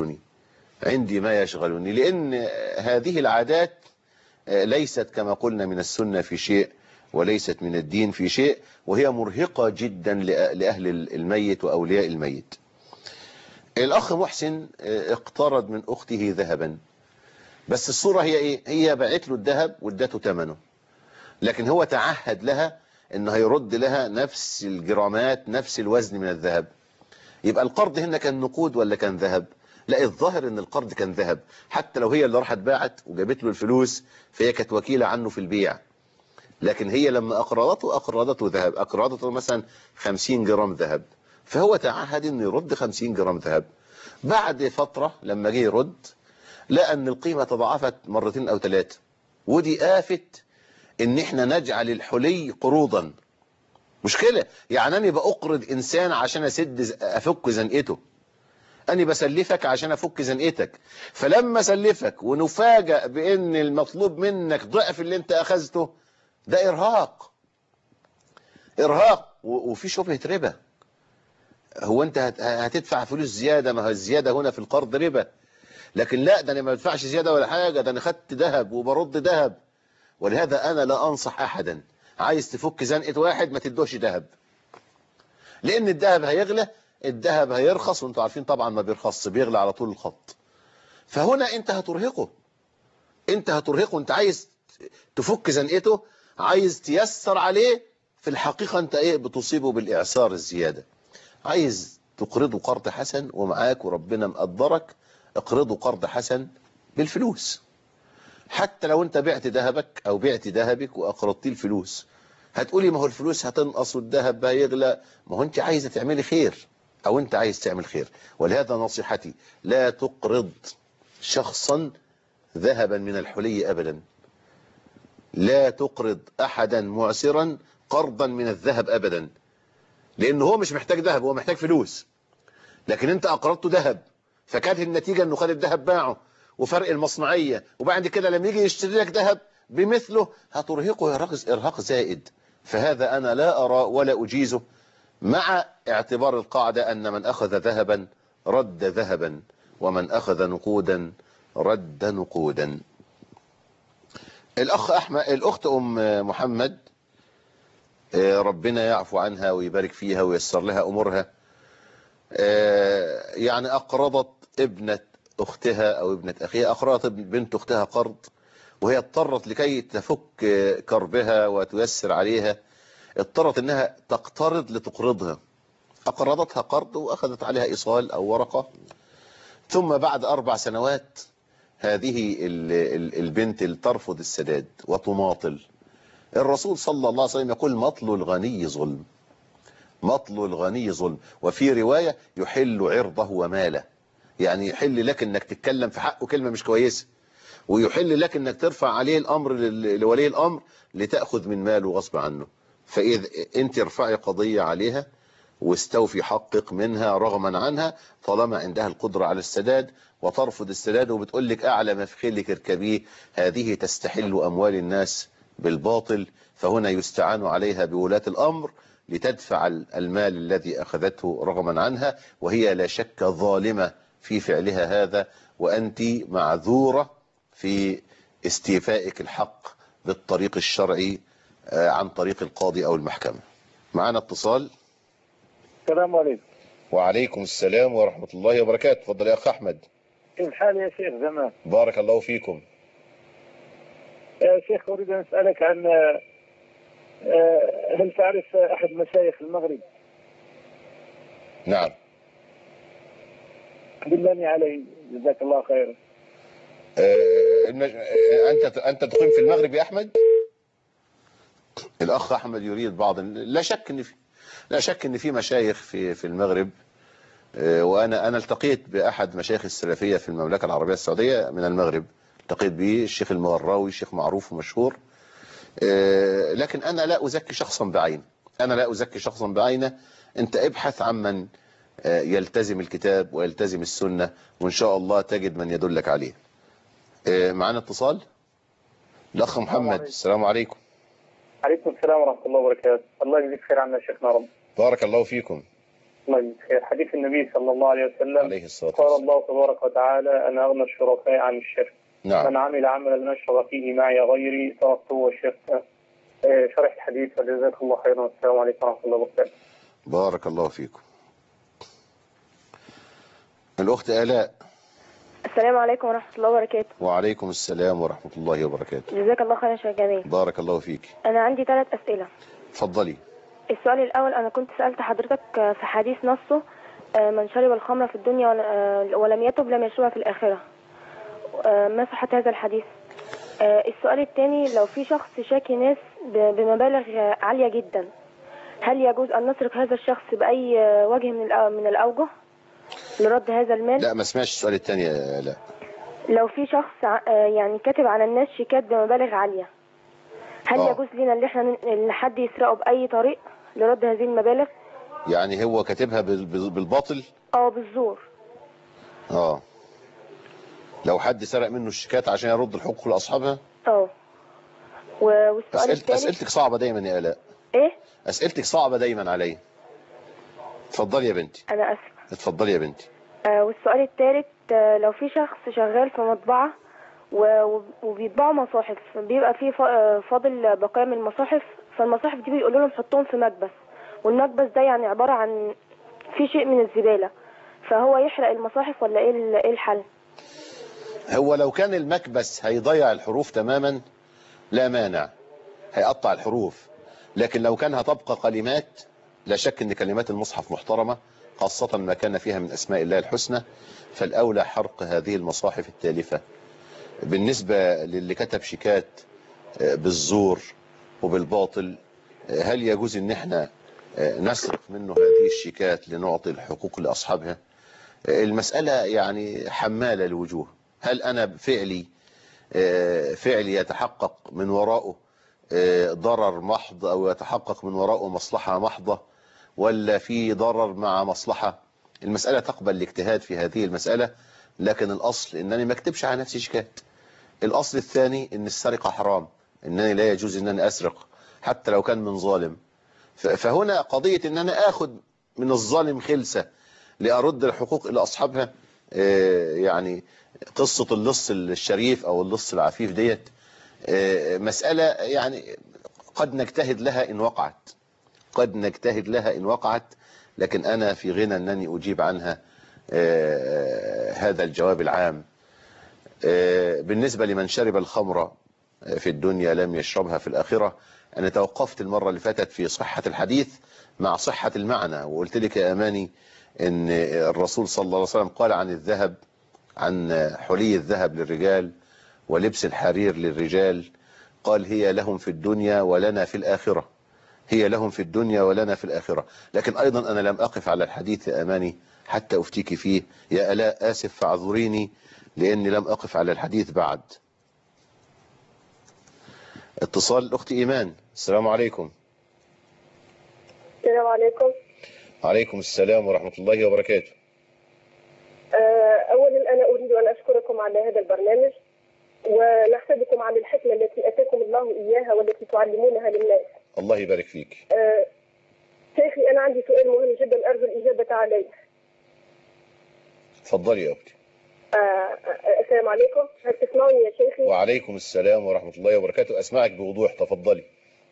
ما يشغلني، لأن هذه العادات ليست كما قلنا من السنة في شيء، وليست من الدين في شيء، وهي مرهقة جدا لأهل الميت وأولياء الميت. الأخ محسن اقترض من أخته ذهبا، بس الصورة هي إيه؟ هي باعت له الذهب وادته ثمنه، لكن هو تعهد لها إنه هيرد لها نفس الجرامات، نفس الوزن من الذهب. يبقى القرض هنا كان نقود ولا كان ذهب؟ لا، الظاهر ان القرض كان ذهب، حتى لو هي اللي راحت باعت وجابت له الفلوس فهي كانت وكيلة عنه في البيع. لكن هي لما أقرضته ذهب، أقرضته مثلا 50 جرام ذهب، فهو تعهد انه يرد 50 جرام ذهب. بعد فترة لما جه يرد لقى ان القيمة تضاعفت مرتين او ثلاثة، ودي آفة ان احنا نجعل الحلي قروضا. مشكلة، يعني انا بأقرض انسان عشان افك زنقته، أنا بسلفك عشان أفك زنقتك، فلما سلفك ونفاجأ بأن المطلوب منك ضعف اللي أنت أخذته، ده إرهاق وفي شبهة ربا. هو أنت هتدفع فلوس زيادة؟ ما هو الزيادة هنا في القرض ربا. لكن لا، ده أنا ما بدفعش زيادة ولا حاجة، ده أنا خدت ذهب وبرد ذهب. ولهذا أنا لا أنصح أحدا عايز تفك زنقة واحد ما تدوش ذهب، لأن الذهب هيغلى، الذهب هيرخص، وانتوا عارفين طبعا ما بيرخص، بيغلى على طول الخط. فهنا انت هترهقه، انت عايز تفك زنقته، عايز تيسر عليه، في الحقيقة انت بتصيبه بالإعسار الزيادة. عايز تقرضه قرض حسن ومعاك وربنا مقدرك، اقرضه قرض حسن بالفلوس. حتى لو انت بعت ذهبك او بعت ذهبك واقرضتي الفلوس، هتقولي ما هو الفلوس هتنقص والذهب هيغلى. ما هو انت عايزه تعملي خير او انت عايز تعمل خير. ولهذا نصيحتي لا تقرض شخصا ذهبا من الحلي ابدا. لا تقرض احدا معسرا قرضا من الذهب ابدا، لانه هو مش محتاج ذهب، هو محتاج فلوس. لكن انت اقرضته ذهب، فكانت النتيجة انه خد الذهب باعه وفرق المصنعية، وبعد كده لما يجي يشتري لك ذهب بمثله هترهقه ارهاق زائد. فهذا انا لا ارى ولا اجيزه، مع اعتبار القاعدة ان من اخذ ذهبا رد ذهبا، ومن اخذ نقودا رد نقودا. الاخ احمد، الاخت ام محمد ربنا يعفو عنها ويبارك فيها وييسر لها امورها، يعني اقرضت ابنة اختها او ابنة اخيها، اقرضت بنت اختها قرض، وهي اضطرت لكي تفك كربها وتيسر عليها، اضطرت انها تقترض لتقرضها. اقرضتها قرض واخذت عليها ايصال او ورقة، ثم بعد 4 سنوات هذه البنت ترفض السداد وتماطل. الرسول صلى الله عليه وسلم يقول مطل الغني ظلم، مطل الغني ظلم، وفي رواية يحل عرضه وماله. يعني يحل لك انك تتكلم في حقه كلمة مش كويسة، ويحل لك انك ترفع عليه الامر لولي الامر لتأخذ من ماله غصب عنه. فإذا انت ارفعي قضية عليها واستوفي حقك منها رغما عنها، طالما عندها القدرة على السداد، وترفض السداد وبتقول لك اعلى ما في خيلك اركبيه، هذه تستحل اموال الناس بالباطل. فهنا يستعان عليها بولاة الامر لتدفع المال الذي أخذته رغما عنها، وهي لا شك ظالمة في فعلها هذا، وأنت معذورة في استيفائك الحق بالطريق الشرعي عن طريق القاضي أو المحكمة. معنا اتصال. السلام عليكم. وعليكم السلام ورحمة الله وبركاته. تفضل يا أخ أحمد. كيف الحال يا شيخ زمان؟ بارك الله فيكم. يا شيخ أريد أن أسألك عن هل تعرف أحد مشايخ المغرب؟ نعم. دلني عليه جزاك الله خيرا. أنت تقيم في المغرب يا أحمد؟ الأخ أحمد يريد بعض، لا شك إن في مشايخ في المغرب، وأنا التقيت بأحد مشايخ السلفية في المملكة العربية السعودية من المغرب، التقيت به الشيخ المغراوي، شيخ معروف ومشهور. لكن أنا لا أزكي شخصا بعينه، أنت ابحث عن من يلتزم الكتاب ويلتزم السنة، وإن شاء الله تجد من يدلك عليه. معنا اتصال. الأخ محمد. السلام عليكم. عليكم السلام ورحمة الله وبركاته. الله يجزيك خير عنا شيخنا رب. بارك الله فيكم. الله يجزيك خير. حديث النبي صلى الله عليه وسلم عليه الصلاة والسلام. قال الله تبارك وتعالى أنا أغنى الشركاء عن الشرك. نعم. من عمل عملا أشرك فيه معي غيري تركته وشركه. شرح الحديث وجزاك الله خيرا. والسلام عليكم ورحمة الله وبركاته. بارك الله فيكم. الأخت آلاء. السلام عليكم ورحمة الله وبركاته. وعليكم السلام ورحمة الله وبركاته. جزاك الله خيرا شيخ جميل. بارك الله فيك. أنا عندي 3 أسئلة. اتفضلي. السؤال الأول، أنا كنت سألت حضرتك في حديث نصه من شرب الخمر في الدنيا ولم يتب لم يشربها في الآخرة، ما صحة هذا الحديث؟ السؤال الثاني، لو في شخص شاكي ناس بمبالغ عالية جدا، هل يجوز أن نترك هذا الشخص بأي وجه من الأوجه لرد هذا المال؟ لا ما سمعش السؤال الثاني يا لا. لو في شخص يعني كاتب على الناس شيكات بمبالغ عالية، هل يجوز لنا ان حد يسرقه بأي طريق لرد هذه المبالغ؟ يعني هو كاتبها بالباطل؟ بالزور. لو حد سرق منه الشيكات عشان يرد الحقوق لأصحابها؟ والسؤال الثالث. أسئلتك صعبة دايما يا آلاء. ايه؟ أسئلتك صعبة دايما علي. اتفضلي يا بنتي. أنا آسفة. اتفضلي يا بنتي. والسؤال الثالث، لو في شخص شغال في مطبعة وبيطبعوا مصاحف، بيبقى فيه فاضل بقايا من المصاحف، فالمصاحف دي بيقولوا لهم حطوهم في مكبس، والمكبس ده يعني عبارة عن في شيء من الزبالة، فهو يحرق المصاحف ولا ايه الحل؟ هو لو كان المكبس هيضيع الحروف تماما لا مانع، هيقطع الحروف، لكن لو كان هتبقى كلمات، لا شك ان كلمات المصحف محترمة، خاصة ما كان فيها من أسماء الله الحسنى، فالأولى حرق هذه المصاحف التالفة. بالنسبة للي كتب شيكات بالزور وبالباطل، هل يجوز ان احنا نسرق منه هذه الشيكات لنعطي الحقوق لأصحابها؟ المسألة يعني حمالة الوجوه. هل أنا فعلي يتحقق من وراءه ضرر محض أو يتحقق من وراءه مصلحة محضة، ولا في ضرر مع مصلحة؟ المسألة تقبل الاجتهاد في هذه المسألة، لكن الأصل أنني ما اكتبش على نفسي شيكات. الأصل الثاني أن السرقة حرام، أنني لا يجوز أن أنا أسرق حتى لو كان من ظالم. فهنا قضية أن أنا أخذ من الظالم خلسة لأرد الحقوق إلى أصحابها، يعني قصة اللص الشريف أو اللص العفيف ديت مسألة يعني قد نجتهد لها إن وقعت، لكن أنا في غنى أنني أجيب عنها هذا الجواب العام. بالنسبة لمن شرب الخمر في الدنيا لم يشربها في الآخرة، أنا توقفت المرة اللي فاتت في صحة الحديث مع صحة المعنى، وقلت لك يا أماني أن الرسول صلى الله عليه وسلم قال عن الذهب، عن حلي الذهب للرجال ولبس الحرير للرجال، قال هي لهم في الدنيا ولنا في الآخرة، هي لهم في الدنيا ولنا في الآخرة. لكن أيضا أنا لم أقف على الحديث يا أماني حتى أفتيك فيه يا ألاء، آسف فاعذريني لأني لم أقف على الحديث بعد. اتصال الأخت إيمان. السلام عليكم. السلام عليكم. عليكم السلام ورحمة الله وبركاته. أولا أنا أريد أن أشكركم على هذا البرنامج، ونحسدكم على الحكمة التي أتاكم الله إياها والتي تعلمونها للناس. الله يبارك فيك. شيخي أنا عندي سؤال مهم جدا أرجو الإجابة عليه. تفضلي يا أختي. السلام عليكم، هل تسمعني يا شيخي؟ وعليكم السلام ورحمة الله وبركاته، أسمعك بوضوح، تفضلي.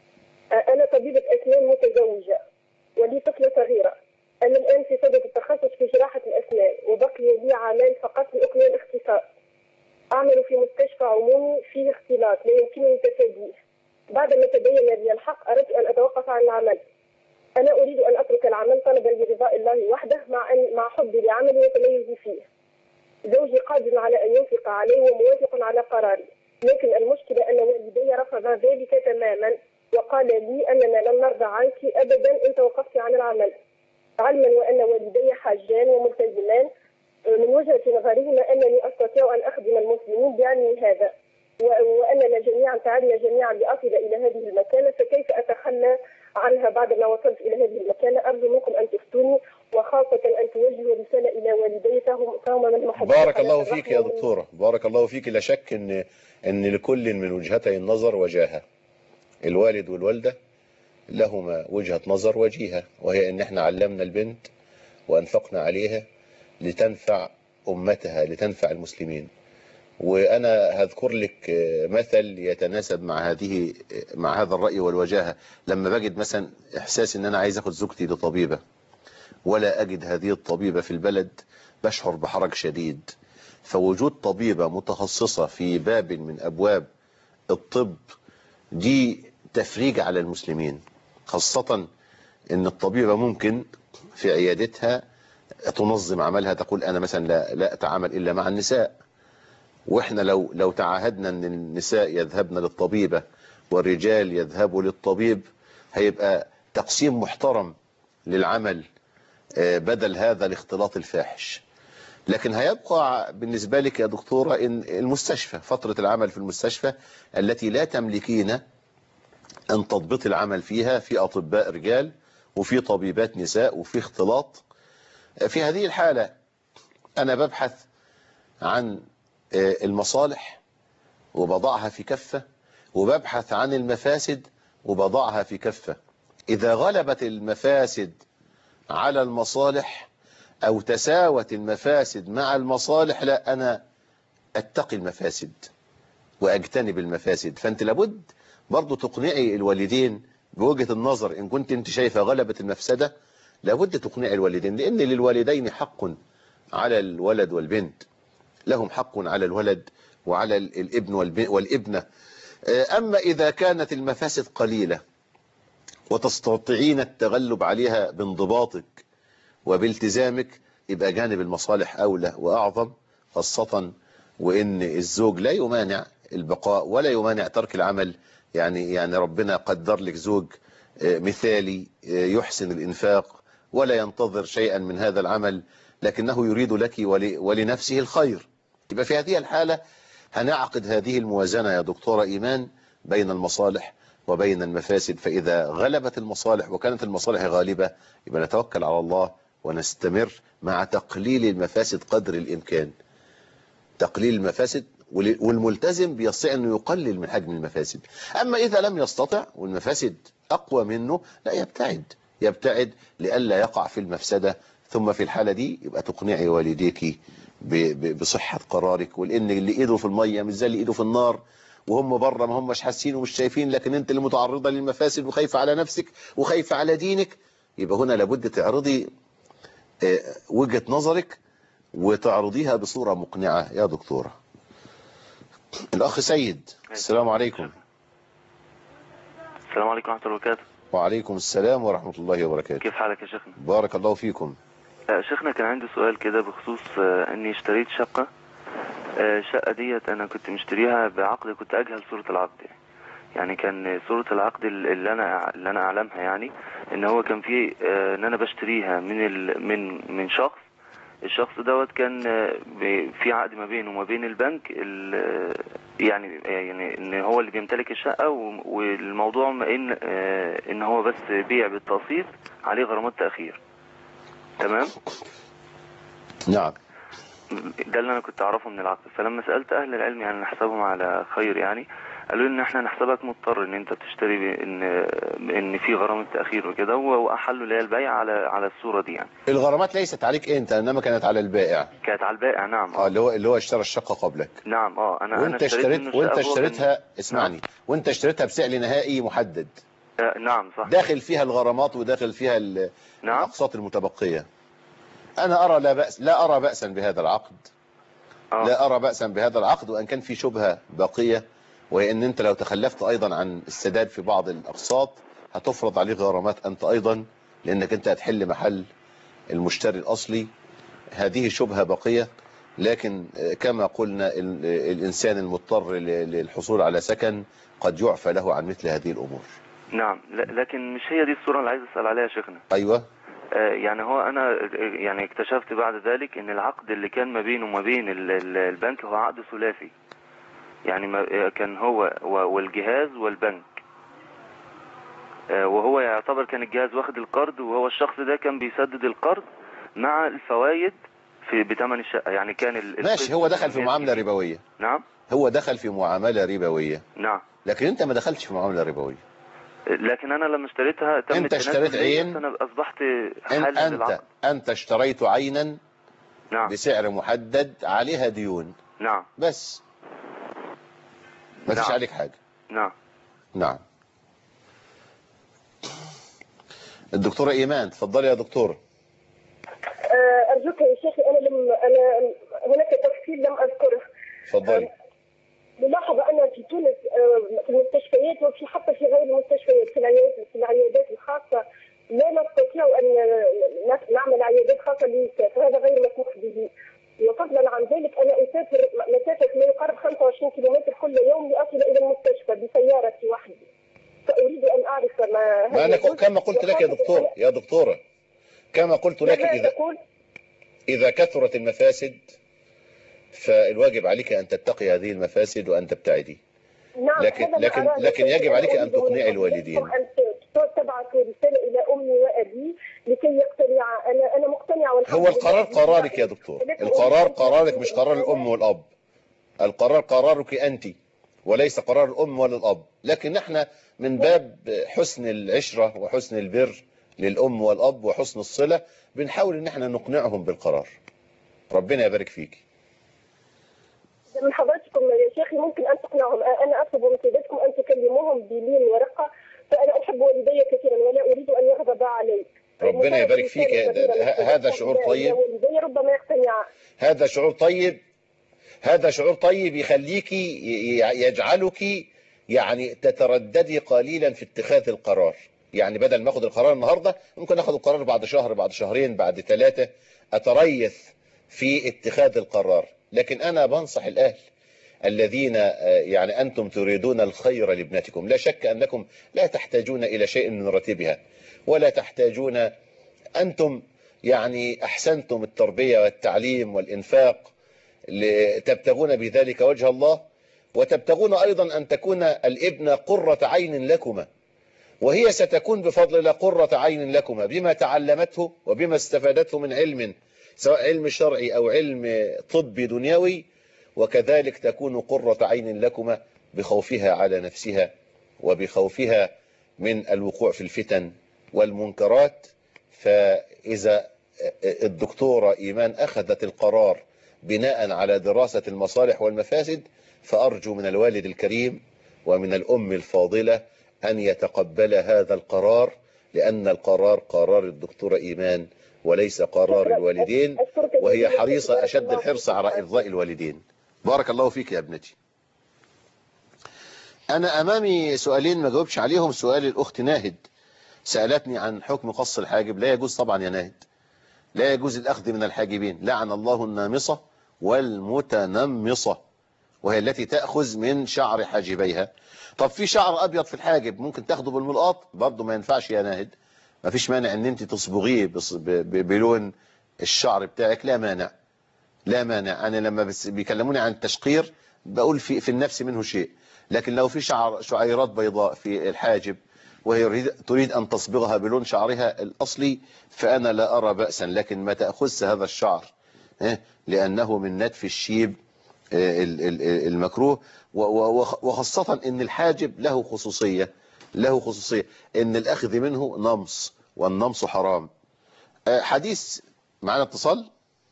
أنا طبيبة أسنان متزوجة ولي طفلة صغيرة. أنا الآن في صدد التخصص في جراحة الأسنان، وبقي لي عامين فقط لأكمل الاختصاص. أعمل في مستشفى عمومي فيه اختلاط لا يمكنني تفاديه. بعدما تبين لي الحق أردت أن أتوقف عن العمل. أنا أريد أن أترك العمل طلبا لرضاء الله وحده، مع حبي لعملي وتميزي فيه. زوجي قادر على أن ينفق علي وموافق على قراري، لكن المشكلة أن والدي رفضا ذلك تماما، وقال لي أننا لن نرضى عنك أبدا إن توقفت عن العمل، علما وأن والدي حاجان وملتزمان. من وجهة نظرهما أنني أستطيع أن أخدم المسلمين بعلمي هذا، وأننا جميعا تعبنا جميعا لأصل إلى هذه المكانة، فكيف أتخلى عنها بعدما وصلت إلى هذه المكانة؟ أرجو منكم أن تفتوني، وخاصة أن توجهوا رسالة إلى والدي فهم من محبين. بارك الله فيك يا دكتورة، بارك الله فيك. لا شك إن لكل من وجهتي النظر وجاهة. الوالد والوالدة لهما وجهة نظر وجيهة، وهي إن إحنا علمنا البنت وأنفقنا عليها لتنفع أمتها، لتنفع المسلمين. وأنا هذكر لك مثل يتناسب مع هذا الرأي والوجاهة. لما بجد مثلا إحساس إن أنا عايز أخد زوجتي لطبيبة ولا أجد هذه الطبيبة في البلد، بشعر بحرج شديد. فوجود طبيبة متخصصة في باب من أبواب الطب دي تفريج على المسلمين، خاصة إن الطبيبة ممكن في عيادتها تنظم عملها، تقول أنا مثلا لا أتعامل إلا مع النساء. وإحنا لو تعاهدنا أن النساء يذهبن للطبيبة والرجال يذهبوا للطبيب، هيبقى تقسيم محترم للعمل بدل هذا الاختلاط الفاحش. لكن هيبقى بالنسبة لك يا دكتورة إن المستشفى، فترة العمل في المستشفى التي لا تملكين أن تضبط العمل فيها، في أطباء رجال وفي طبيبات نساء وفي اختلاط. في هذه الحالة أنا ببحث عن المصالح وبضعها في كفة، وببحث عن المفاسد وبضعها في كفة. إذا غلبت المفاسد على المصالح أو تساوت المفاسد مع المصالح، لا، أنا أتقي المفاسد وأجتنب المفاسد. فأنت لابد برضو تقنعي الوالدين بوجهة النظر. إن كنت أنت شايفة غلبت المفسدة، لابد تقنعي الوالدين، لأن للوالدين حق على الولد والبنت، لهم حق على الولد وعلى الابن والابنة. أما إذا كانت المفاسد قليلة وتستطيعين التغلب عليها بانضباطك وبالتزامك يبقى جانب المصالح أولى وأعظم، خاصة وإن الزوج لا يمانع البقاء ولا يمانع ترك العمل. يعني ربنا قدر لك زوج مثالي يحسن الإنفاق ولا ينتظر شيئا من هذا العمل، لكنه يريد لك ولنفسه الخير. يبقى في هذه الحالة هنعقد هذه الموازنة يا دكتورة إيمان بين المصالح وبين المفاسد. فإذا غلبت المصالح وكانت المصالح غالبة يبقى نتوكل على الله ونستمر مع تقليل المفاسد قدر الإمكان. تقليل المفاسد، والملتزم بيستطيع أنه يقلل من حجم المفاسد. أما إذا لم يستطع والمفاسد أقوى منه لا يبتعد لئلا يقع في المفسدة. ثم في الحالة دي يبقى تقنعي والديك بصحة قرارك، ولأن اللي إيده في المية مش زي اللي إيده في النار، وهم بره ما همش حاسين ومش شايفين، لكن أنت اللي متعرضة للمفاسد وخايفة على نفسك وخايفة على دينك. يبقى هنا لابد تعرضي وجهة نظرك وتعرضيها بصورة مقنعة يا دكتورة. الأخ سيد، السلام عليكم. السلام عليكم ورحمة الله وبركاته. وعليكم السلام ورحمة الله وبركاته. كيف حالك يا شيخنا؟ بارك الله فيكم. شيخنا كان عندي سؤال كده بخصوص اني اشتريت شقة. الشقة ديت انا كنت مشتريها بعقد، كنت اجهل صورة العقد. يعني كان صورة العقد اللي انا اعلمها يعني ان هو كان فيه ان انا بشتريها من شخص. الشخص دوت كان في عقد ما بينه وما بين البنك، يعني ان هو اللي بيمتلك الشقة، والموضوع ما ان هو بس بيع بالتقسيط عليه غرامات تأخير. تمام؟ نعم. ده اللي انا كنت اعرفه من العقد. فلما سألت اهل العلم يعني نحسبهم على خير، يعني قالوا لي ان احنا نحسبك مضطر ان انت بتشتري ان في غرامة تأخير وكده، واحلوا لي البيع على الصورة دي. يعني الغرامات ليست عليك انت، انما كانت على البائع. كانت على البائع. نعم. اللي هو اشترى الشقة قبلك. نعم. انا اشتريتها اسمعني. نعم. وانت اشتريتها بسعر نهائي محدد. نعم صح. داخل فيها الغرامات وداخل فيها نعم. الاقساط المتبقية. انا ارى لا ارى بأسا بهذا العقد. لا ارى بأسا بهذا العقد، وان كان في شبهة باقية، وان انت لو تخلفت ايضا عن السداد في بعض الاقساط هتفرض عليك غرامات انت ايضا، لانك انت هتحل محل المشتري الاصلي. هذه شبهة باقية، لكن كما قلنا الانسان المضطر للحصول على سكن قد يعفى له عن مثل هذه الامور. نعم. لكن مش هي دي الصورة اللي عايز اسال عليها يا شيخنا. ايوه. يعني هو انا يعني اكتشفت بعد ذلك ان العقد اللي كان ما بينه وما بين البنك هو عقد ثلاثي. يعني كان هو والجهاز والبنك، وهو يعتبر كان الجهاز واخد القرض، وهو الشخص ده كان بيسدد القرض مع الفوائد بثمن الشقة. يعني كان ماشي، هو دخل في معاملة ربوية. نعم. هو دخل في معاملة ربوية. نعم. لكن انت ما دخلتش في معاملة ربوية. لكن انا لما اشتريتها انت اشتريت عين. انا اصبحت حالا للعقد. انت اشتريت عينا. نعم. بسعر محدد عليها ديون. نعم. بس ما فيش عليك حاجة. نعم. نعم. الدكتورة إيمان، تفضلي يا دكتورة. أرجوك يا شيخي، أنا هناك تفصيل لم أذكره. تفضلي. ملاحظة أن في تونس في المستشفيات وفي حتى في غير المستشفيات في العيادات الخاصة لا نستطيع أن نعمل عيادات خاصة للنساء، فهذا غير مسموح به. وفضلا عن ذلك أنا أسافر مسافة ما يقارب 25 كيلومتر كل يوم لأصل إلى المستشفى بسيارتي وحدي. فأريد أن أعرف ما أنا كما قلت لك يا دكتورة كما قلت لك إذا كثرت المفاسد فالواجب عليك أن تتقي هذه المفاسد وأن تبتعدي. نعم. لكن يجب عليك أن تقنعي الوالدين. تبعثوا رسالة إلى أمي وأبي لكي يقتنع. أنا مقتنعة. هو القرار قرارك يا دكتور. القرار قرارك، مش قرار الأم والأب. القرار قرارك أنت وليس قرار الأم ولا الأب. لكن احنا من باب حسن العشرة وحسن البر للأم والأب وحسن الصلة بنحاول ان احنا نقنعهم بالقرار. ربنا يبارك فيك. من حضرتكم يا شيخي ممكن أن تقنعهم. أنا أطلب من سيدتكم أن تكلموهم بلين ورقة، فأنا أحب والدي كثيرا ولا أريد أن يغضب علي. ربنا يبارك فيك. هذا شعور طيب. والدي ربما يقتنع. هذا شعور طيب يخليك يجعلك يعني تترددي قليلا في اتخاذ القرار. يعني بدل ما اخد القرار النهاردة ممكن اخد القرار بعد شهر، بعد شهرين، بعد 3، اتريث في اتخاذ القرار. لكن انا بنصح الاهل الذين يعني أنتم تريدون الخير لابنتكم، لا شك أنكم لا تحتاجون إلى شيء من راتبها، ولا تحتاجون، أنتم يعني أحسنتم التربية والتعليم والإنفاق، تبتغون بذلك وجه الله، وتبتغون أيضا أن تكون الابنة قرة عين لكما، وهي ستكون بفضل الله قرة عين لكما بما تعلمته وبما استفادته من علم، سواء علم شرعي أو علم طبي دنيوي، وكذلك تكون قرة عين لكما بخوفها على نفسها وبخوفها من الوقوع في الفتن والمنكرات. فإذا الدكتورة إيمان أخذت القرار بناء على دراسة المصالح والمفاسد، فأرجو من الوالد الكريم ومن الأم الفاضلة أن يتقبل هذا القرار، لأن القرار قرار الدكتورة إيمان وليس قرار الوالدين، وهي حريصة أشد الحرص على إرضاء الوالدين. بارك الله فيك يا ابنتي. أنا أمامي سؤالين ما جاوبش عليهم. سؤال الأخت ناهد سألتني عن حكم قص الحاجب. لا يجوز طبعا يا ناهد، لا يجوز الأخذ من الحاجبين. لعن الله النامصة والمتنمصة، وهي التي تأخذ من شعر حاجبيها. طب في شعر أبيض في الحاجب ممكن تاخده بالملقاط برضه، ما ينفعش يا ناهد. ما فيش مانع ان انت تصبغيه بلون الشعر بتاعك، لا مانع، لا مانع. انا لما بيكلموني عن التشقير بقول في النفس منه شيء، لكن لو في شعيرات بيضاء في الحاجب وهي تريد ان تصبغها بلون شعرها الاصلي، فانا لا ارى بأسا، لكن ما تأخذ هذا الشعر لانه من نتف الشيب المكروه، وخاصة ان الحاجب له خصوصية، له خصوصية ان الاخذ منه نمص، والنمص حرام. حديث معنا اتصال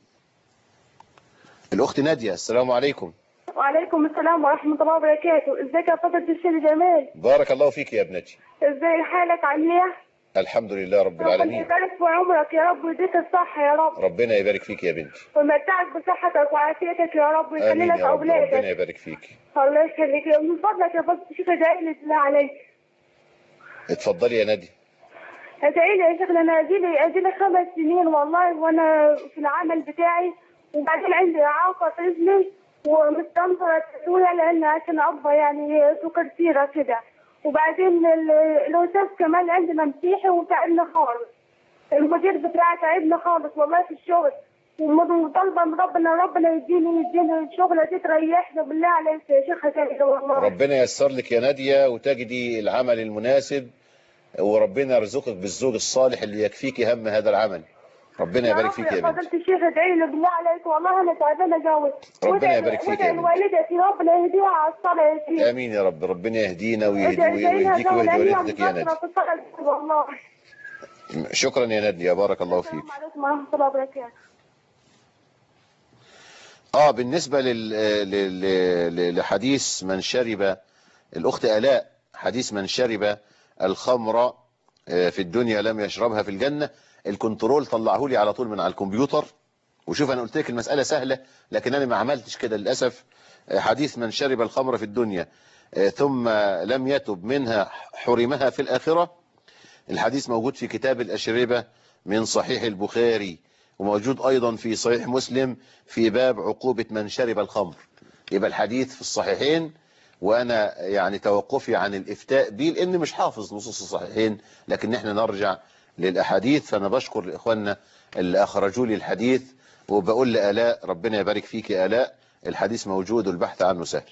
الاخت نادية. السلام عليكم. وعليكم السلام ورحمة الله وبركاته. ازيك يا فضيلة الشيخ جمال؟ بارك الله فيك يا ابنتي. ازاي حالك، عامل ايه؟ الحمد لله رب العالمين. ربنا يبارك في عمرك يا رب ويديك الصحة يا رب. ربنا يبارك فيك يا بنتي. ويمتعك بصحتك وعافيتك يا رب ويخلي لك اولادك. ربنا يبارك فيك. الله يخليك. من فضلك يا فضيلة الشيخ ادعي لي بالله عليك. اتفضلي يا نادية. ادعي لي يا شيخ، انا ادي لي 5 سنين والله وانا في العمل بتاعي، وبعدين عندي اعاقة في اذني ومستنفرة تسوية لان عشان ابا يعني سكر سيرة كده، وبعدين الاستاذ كمان عندنا مسيحي وتعبنا خالص، المدير بتاعي تعبنا خالص والله في الشغل، وطالبه من ربنا يديني الشغله دي تريحنا بالله عليك يا شيخ هتعمل والله. ربنا ييسر لك يا نادية وتجدي العمل المناسب، وربنا يرزقك بالزوج الصالح اللي يكفيك هم هذا العمل. ربنا يبارك فيك يا بنتي. فضلت الشيخ ادعي لي بالله عليك والله انا تعبانه جوي. ربنا يبارك فيك يا بنتي. والدتي ربنا يهديها على الصلاه يا شيخ. امين يا رب. ربنا يهدينا ويهديك ويهدي والدتك يا نادية. والله. شكرا يا نادية، بارك الله فيك. السلام عليكم ورحمه الله وبركاته. بالنسبة لحديث من شرب، الأخت آلاء، حديث من شرب الخمر في الدنيا لم يشربها في الجنة، الكنترول طلعه لي على طول من على الكمبيوتر. وشوف أنا قلت لك المسألة سهلة لكن أنا ما عملتش كده للأسف. حديث من شرب الخمر في الدنيا ثم لم يتب منها حرمها في الآخرة. الحديث موجود في كتاب الأشربة من صحيح البخاري، وموجود أيضا في صحيح مسلم في باب عقوبة من شرب الخمر. يبقى الحديث في الصحيحين، وأنا يعني توقفي عن الإفتاء بيه لأني مش حافظ نصوص الصحيحين، لكن احنا نرجع للأحاديث. فأنا بشكر لإخواننا اللي أخرجوا لي الحديث، وبقول لآلاء ربنا يبارك فيك يا آلاء، الحديث موجود والبحث عنه سهل.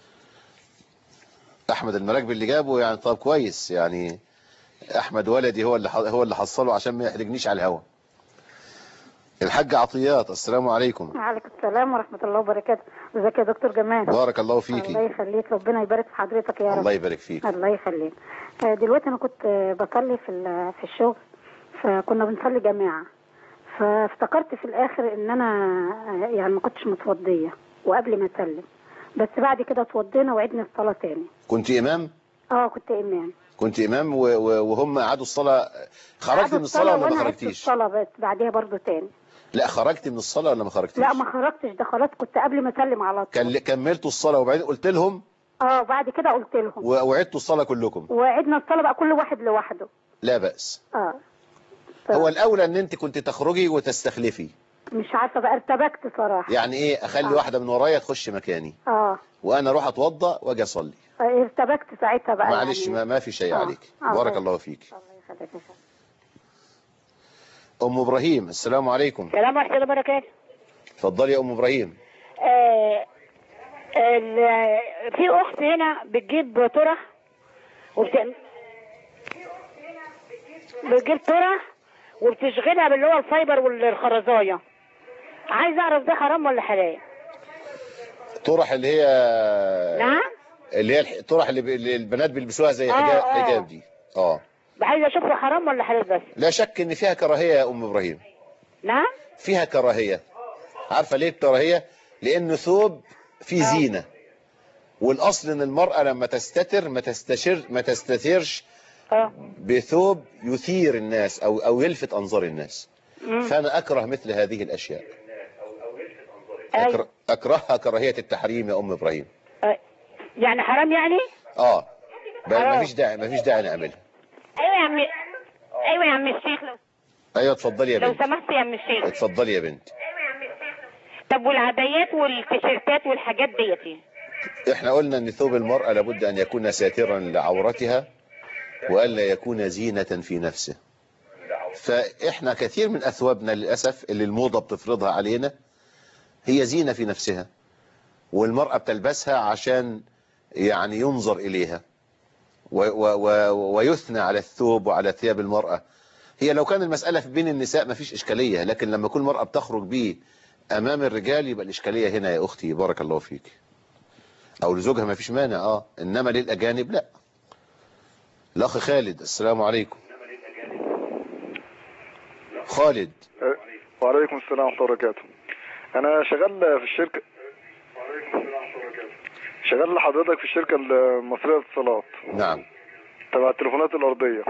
أحمد المراكبي اللي جابه يعني طب كويس، يعني أحمد ولدي هو اللي حصله عشان ما يحرجنيش على الهوا. الحاج عطيات. السلام عليكم. وعليكم السلام ورحمة الله وبركاته. ازيك يا دكتور جمال؟ بارك الله فيكي. الله يخليك، ربنا يبارك في حضرتك يا رب. الله يبارك فيك. الله يخليك. دلوقتي انا كنت بصلي في الشغل، فكنا بنصلي جماعة، فافتكرت في الاخر ان انا يعني ما كنتش متوضية وقبل ما اسلم، بس بعد كده اتوضينا وعدنا الصلاة تاني. كنت امام؟ كنت امام. كنت امام وهم قعدوا الصلاة. خرجت من الصلاة ولا ما خرجتيش؟ الصلاة بس بعدها برضو تاني. لا خرجت من الصلاة ولا ما خرجتيش؟ لا ما خرجتش، ده خلاص كنت قبل ما اسلم على طول. كملتوا الصلاة وبعدين قلت لهم؟ بعد كده قلت لهم. وعدتوا الصلاة كلكم؟ وعدنا الصلاة بقى كل واحد لوحده. لا بأس. هو الأولى أن أنت كنت تخرجي وتستخلفي. مش عارفة بقى، ارتبكت صراحة. يعني إيه، أخلي واحدة من ورايا تخش مكاني وأنا أروح أتوضأ وأجي أصلي. ارتبكت ساعتها بقى. معلش يعني ما في شيء عليك. بارك الله فيك. الله يخليك. أم إبراهيم، السلام عليكم. السلام ورحمة الله وبركاته. اتفضلي يا أم إبراهيم. في أخت هنا بتجيب طرح بتجيب طرح وبتشغلها باللي هو الفايبر والخرزاية. عايز أعرف ده حرام ولا حلال؟ طرح اللي هي نعم؟ اللي هي الطرح اللي البنات بيلبسوها زي حجاب دي. عايز أشوفه حرام ولا حلال بس. لا شك إن فيها كراهية يا أم إبراهيم. نعم؟ فيها كراهية. عارفة ليه الكراهية؟ لأنه ثوب فيه زينة، والأصل إن المرأة لما تستتر ما تستترش بثوب يثير الناس أو يلفت أنظار الناس. فأنا أكره مثل هذه الأشياء. أكرهها كراهية التحريم يا أم إبراهيم. يعني حرام يعني؟ ما فيش داعي نعملها. أيوة يا عم الشيخ. أيوة اتفضلي يا بنت. لو سمحت يا عم الشيخ. اتفضلي يا بنت. طب والعبايات والتيشيرتات والحاجات ديتي؟ احنا قلنا ان ثوب المرأة لابد ان يكون ساترا لعورتها والا يكون زينة في نفسه. فاحنا كثير من اثوابنا للأسف اللي الموضة بتفرضها علينا هي زينة في نفسها، والمرأة بتلبسها عشان يعني ينظر اليها ويثنى على الثوب وعلى ثياب المرأة. هي لو كان المسألة في بين النساء ما فيش اشكالية، لكن لما كل مرأة بتخرج بيه امام الرجال يبقى الاشكالية هنا يا اختي. بارك الله فيك. او لزوجها ما فيش مانع انما للاجانب لا. الاخ خالد، السلام عليكم. خالد. وعليكم السلام ورحمه الله وبركاته. انا شغال في الشركه، شغال لحضرتك في الشركه المصريه للاتصالات. نعم. تبع التليفونات الارضيه.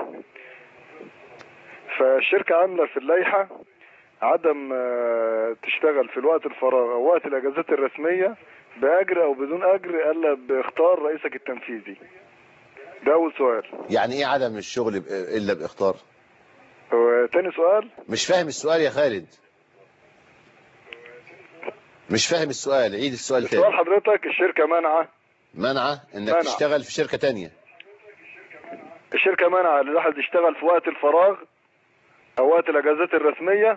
فالشركه عامله في اللائحه عدم تشتغل في الوقت الفراغ او وقت الاجازات الرسميه باجر او بدون اجر الا باختار رئيسك التنفيذي. ده اول سؤال. يعني ايه عدم الشغل الا باختار؟ تاني سؤال. مش فاهم السؤال يا خالد. مش فاهم السؤال، عيد السؤال تاني. السؤال حضرتك الشركه منعه انك تشتغل في شركه تانية. الشركه منعه الواحد يشتغل في وقت الفراغ او وقت الاجازات الرسميه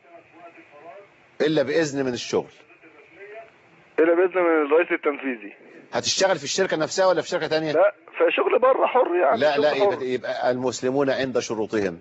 الا باذن من الشغل. الا باذن من الرئيس التنفيذي. هتشتغل في الشركه نفسها ولا في شركه تانية؟ لا في شغل بره حر يعني. لا يبقى المسلمون عند شروطهم.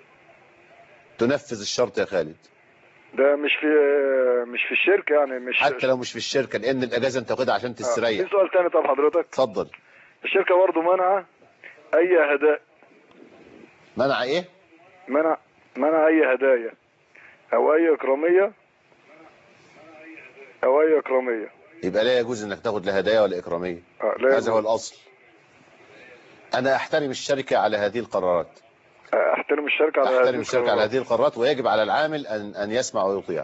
تنفذ الشرط يا خالد. ده مش في الشركه يعني. مش حتى لو مش في الشركه، لان الاجازه انت واخدها عشان تستريح. في سؤال تاني طب حضرتك. اتفضل. الشركه برضه منع اي هدايا. منع ايه؟ منع اي هدايا او اي اكراميه يبقى لا يجوز انك تاخد لا هدايا ولا اكراميه. هذا هو الاصل. انا احترم الشركه على هذه القرارات. احترم الشركه على هذه القرارات، ويجب على العامل ان يسمع ويطيع.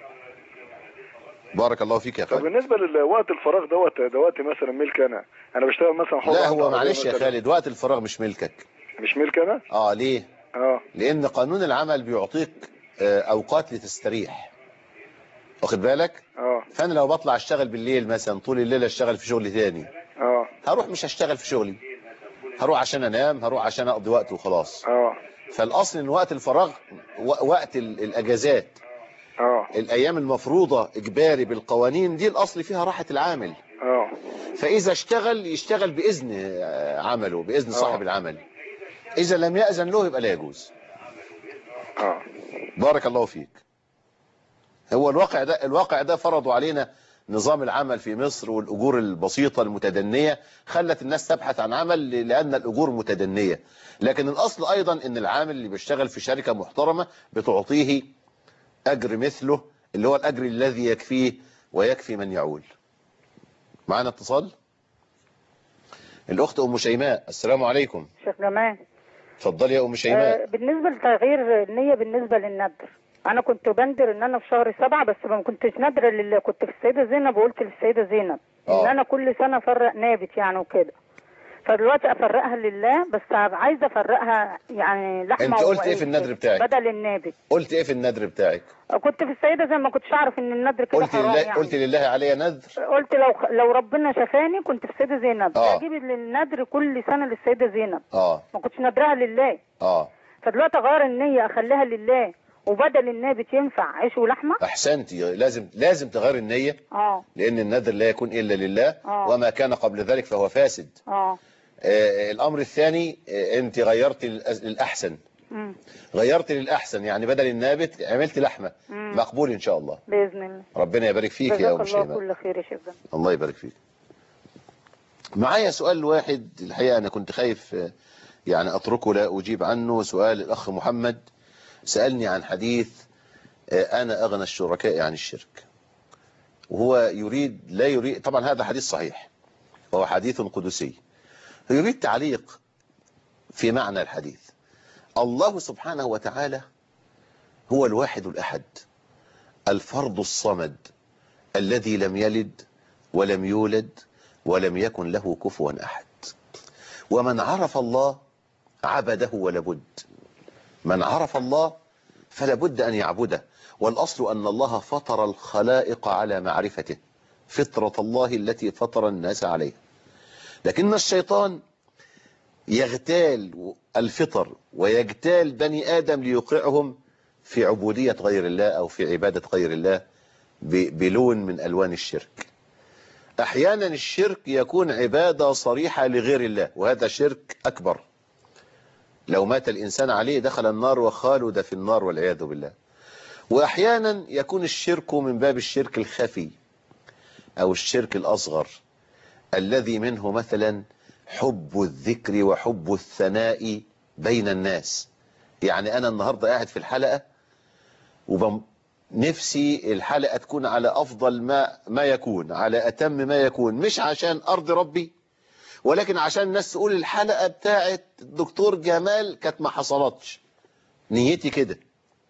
بارك الله فيك يا خالد. طب بالنسبه لوقت الفراغ دوت مثلا ملك انا بشتغل مثلا حر. لا هو معلش يا خالد، وقت الفراغ مش ملكك. مش ملك انا؟ ليه؟ لان قانون العمل بيعطيك اوقات لتستريح، واخد بالك؟ فانا لو بطلع اشتغل بالليل مثلا طول الليل اشتغل في شغل تاني هروح مش هشتغل في شغلي، هروح عشان انام، هروح عشان اقضي وقت وخلاص. فالاصل ان وقت الفراغ وقت الاجازات الايام المفروضه اجباري بالقوانين دي الاصل فيها راحه العامل. فاذا يشتغل باذن عمله، باذن صاحب العمل. اذا لم يأذن له يبقى لا يجوز. بارك الله فيك. هو الواقع ده فرضوا علينا نظام العمل في مصر، والأجور البسيطة المتدنية خلت الناس تبحث عن عمل لأن الأجور متدنية. لكن الأصل أيضا أن العامل اللي بيشتغل في شركة محترمة بتعطيه أجر مثله، اللي هو الأجر الذي يكفيه ويكفي من يعول. معنا اتصال. الأخت أم شيماء، السلام عليكم. شيخ جمال. اتفضلي يا أم شيماء. بالنسبة لتغيير النية بالنسبة للنذر، انا كنت بندر ان انا في شهر 7 بس ما كنتش نادره كنت في السيده زينب وقلت للسيده زينب ان انا كل سنه افرق نابت يعني وكده. فدلوقتي افرقها لله، بس عايزه افرقها يعني لحمه. انت قلت ايه في النذر بتاعك؟ بدل النابت. قلت ايه في النذر بتاعك؟ كنت في السيده زي ما كنتش اعرف ان النذر كده حرام يعني. قلت لله علي نذر؟ قلت لو ربنا شفاني كنت في السيده زينب اجيب النذر كل سنه للسيده زينب. ما كنتش نذرها لله. فدلوقتي اغير النيه اخليها لله، وبدل النابت ينفع عيش ولحمه. احسنتي، لازم تغير النيه. لان النذر لا يكون الا لله. وما كان قبل ذلك فهو فاسد. الامر الثاني، انت غيرت الاحسن. غيرت للاحسن، يعني بدل النابت عملت لحمه. مقبول ان شاء الله باذن الله. ربنا يبارك فيك يا ام شيماء. جزاك الله كل خير يا شيخ. الله يبارك فيك. معايا سؤال واحد الحقيقه انا كنت خايف يعني اتركه لا اجيب عنه. سؤال الاخ محمد سالني عن حديث انا اغنى الشركاء عن الشرك، وهو لا يريد طبعا هذا حديث صحيح وهو حديث قدسي، يريد تعليق في معنى الحديث. الله سبحانه وتعالى هو الواحد الأحد الفرد الصمد الذي لم يلد ولم يولد ولم يكن له كفوا أحد. ومن عرف الله عبده ولا بد، من عرف الله فلا بد أن يعبده. والأصل أن الله فطر الخلائق على معرفته، فطرة الله التي فطر الناس عليها. لكن الشيطان يغتال الفطر ويغتال بني آدم ليوقعهم في عبودية غير الله أو في عبادة غير الله بلون من ألوان الشرك. أحيانا الشرك يكون عبادة صريحة لغير الله، وهذا شرك أكبر، لو مات الإنسان عليه دخل النار وخالد في النار والعياذ بالله. وأحيانا يكون الشرك من باب الشرك الخفي أو الشرك الأصغر الذي منه مثلا حب الذكر وحب الثناء بين الناس. يعني أنا النهاردة قاعد في الحلقة ونفسي الحلقة تكون على أفضل ما يكون، على أتم ما يكون، مش عشان أرضي ربي ولكن عشان الناس تقول الحلقة بتاعت دكتور جمال كانت ما حصلتش. نيتي كده.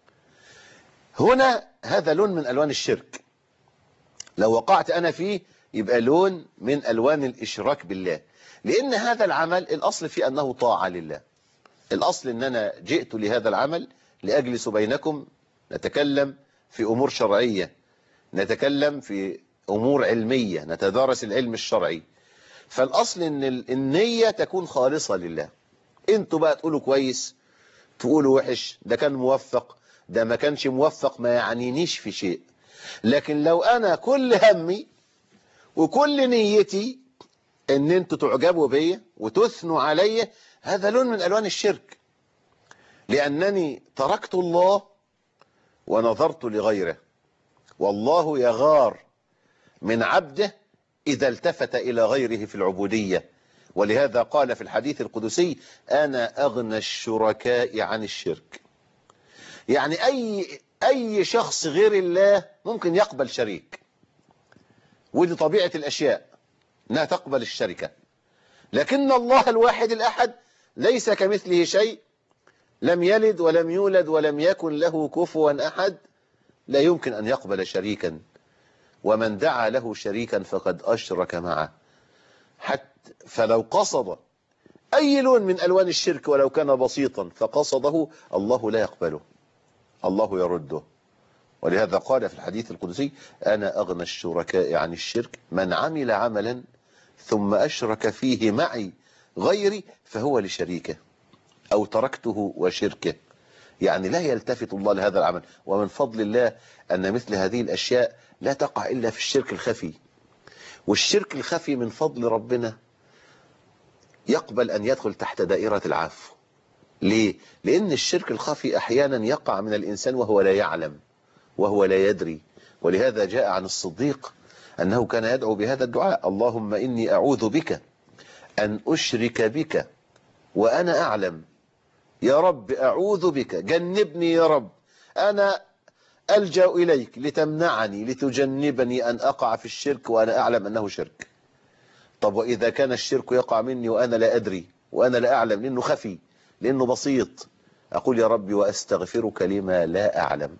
هنا هذا لون من ألوان الشرك، لو وقعت أنا فيه يبقى لون من ألوان الإشراك بالله، لأن هذا العمل الأصل في أنه طاعة لله. الأصل أن أنا جئت لهذا العمل لأجلس بينكم نتكلم في أمور شرعية، نتكلم في أمور علمية، نتدارس العلم الشرعي. فالأصل أن النية تكون خالصة لله. انتوا بقى تقولوا كويس، تقولوا وحش، ده كان موفق، ده ما كانش موفق، ما يعنينيش في شيء. لكن لو أنا كل همي وكل نيتي ان انتوا تعجبوا بيا وتثنوا عليا، هذا لون من ألوان الشرك، لأنني تركت الله ونظرت لغيره. والله يغار من عبده إذا التفت إلى غيره في العبودية. ولهذا قال في الحديث القدسي أنا أغنى الشركاء عن الشرك. يعني أي شخص غير الله ممكن يقبل شريك، ودي طبيعة الأشياء أنها تقبل الشركة. لكن الله الواحد الأحد ليس كمثله شيء، لم يلد ولم يولد ولم يكن له كفوا أحد، لا يمكن أن يقبل شريكا. ومن دعا له شريكا فقد أشرك معه. فلو قصد أي لون من ألوان الشرك ولو كان بسيطا فقصده، الله لا يقبله، الله يرده. ولهذا قال في الحديث القدسي أنا أغنى الشركاء عن الشرك من عمل عملا ثم أشرك فيه معي غيري فهو لشريكه أو تركته وشركه. يعني لا يلتفت الله لهذا العمل. ومن فضل الله أن مثل هذه الأشياء لا تقع إلا في الشرك الخفي. والشرك الخفي من فضل ربنا يقبل أن يدخل تحت دائرة العفو. ليه؟ لأن الشرك الخفي أحيانا يقع من الإنسان وهو لا يعلم وهو لا يدري. ولهذا جاء عن الصديق أنه كان يدعو بهذا الدعاء: اللهم إني أعوذ بك أن أشرك بك وأنا أعلم. يا رب أعوذ بك، جنبني يا رب، أنا ألجأ إليك لتمنعني لتجنبني أن أقع في الشرك وأنا أعلم أنه شرك. طب وإذا كان الشرك يقع مني وأنا لا أدري وأنا لا أعلم، لأنه خفي، لأنه بسيط، أقول يا ربي وأستغفرك لما لا أعلم،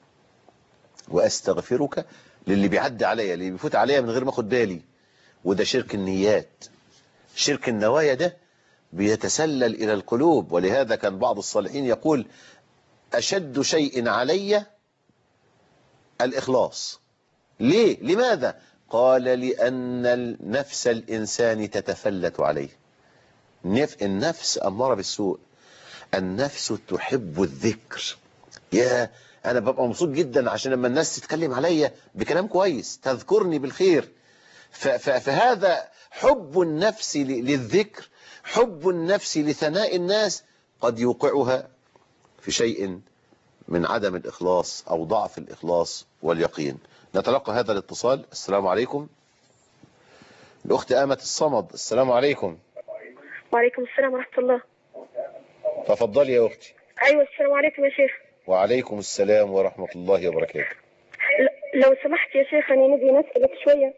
وأستغفرك للي بيعدي عليا، اللي بيفوت عليا من غير ما أخد بالي. وده شرك النيات. شرك النوايا ده بيتسلل إلى القلوب. ولهذا كان بعض الصالحين يقول أشد شيء علي الإخلاص. ليه؟ لماذا؟ قال لأن نفس الإنسان تتفلت عليه. النفس أمارة بالسوء، النفس تحب الذكر. يا أنا ببقى مبسوط جدا عشان لما الناس تتكلم عليا بكلام كويس تذكرني بالخير. فهذا حب النفس للذكر، حب النفس لثناء الناس قد يوقعها في شيء من عدم الإخلاص أو ضعف الإخلاص واليقين. نتلقى هذا الاتصال. السلام عليكم. الأخت آمة الصمد، السلام عليكم. وعليكم السلام ورحمة الله. تفضلي يا أختي. أيوة السلام عليكم يا شيخ. وعليكم السلام ورحمة الله وبركاته. لو سمحت يا شيخ أنا نبي نسألك شوية.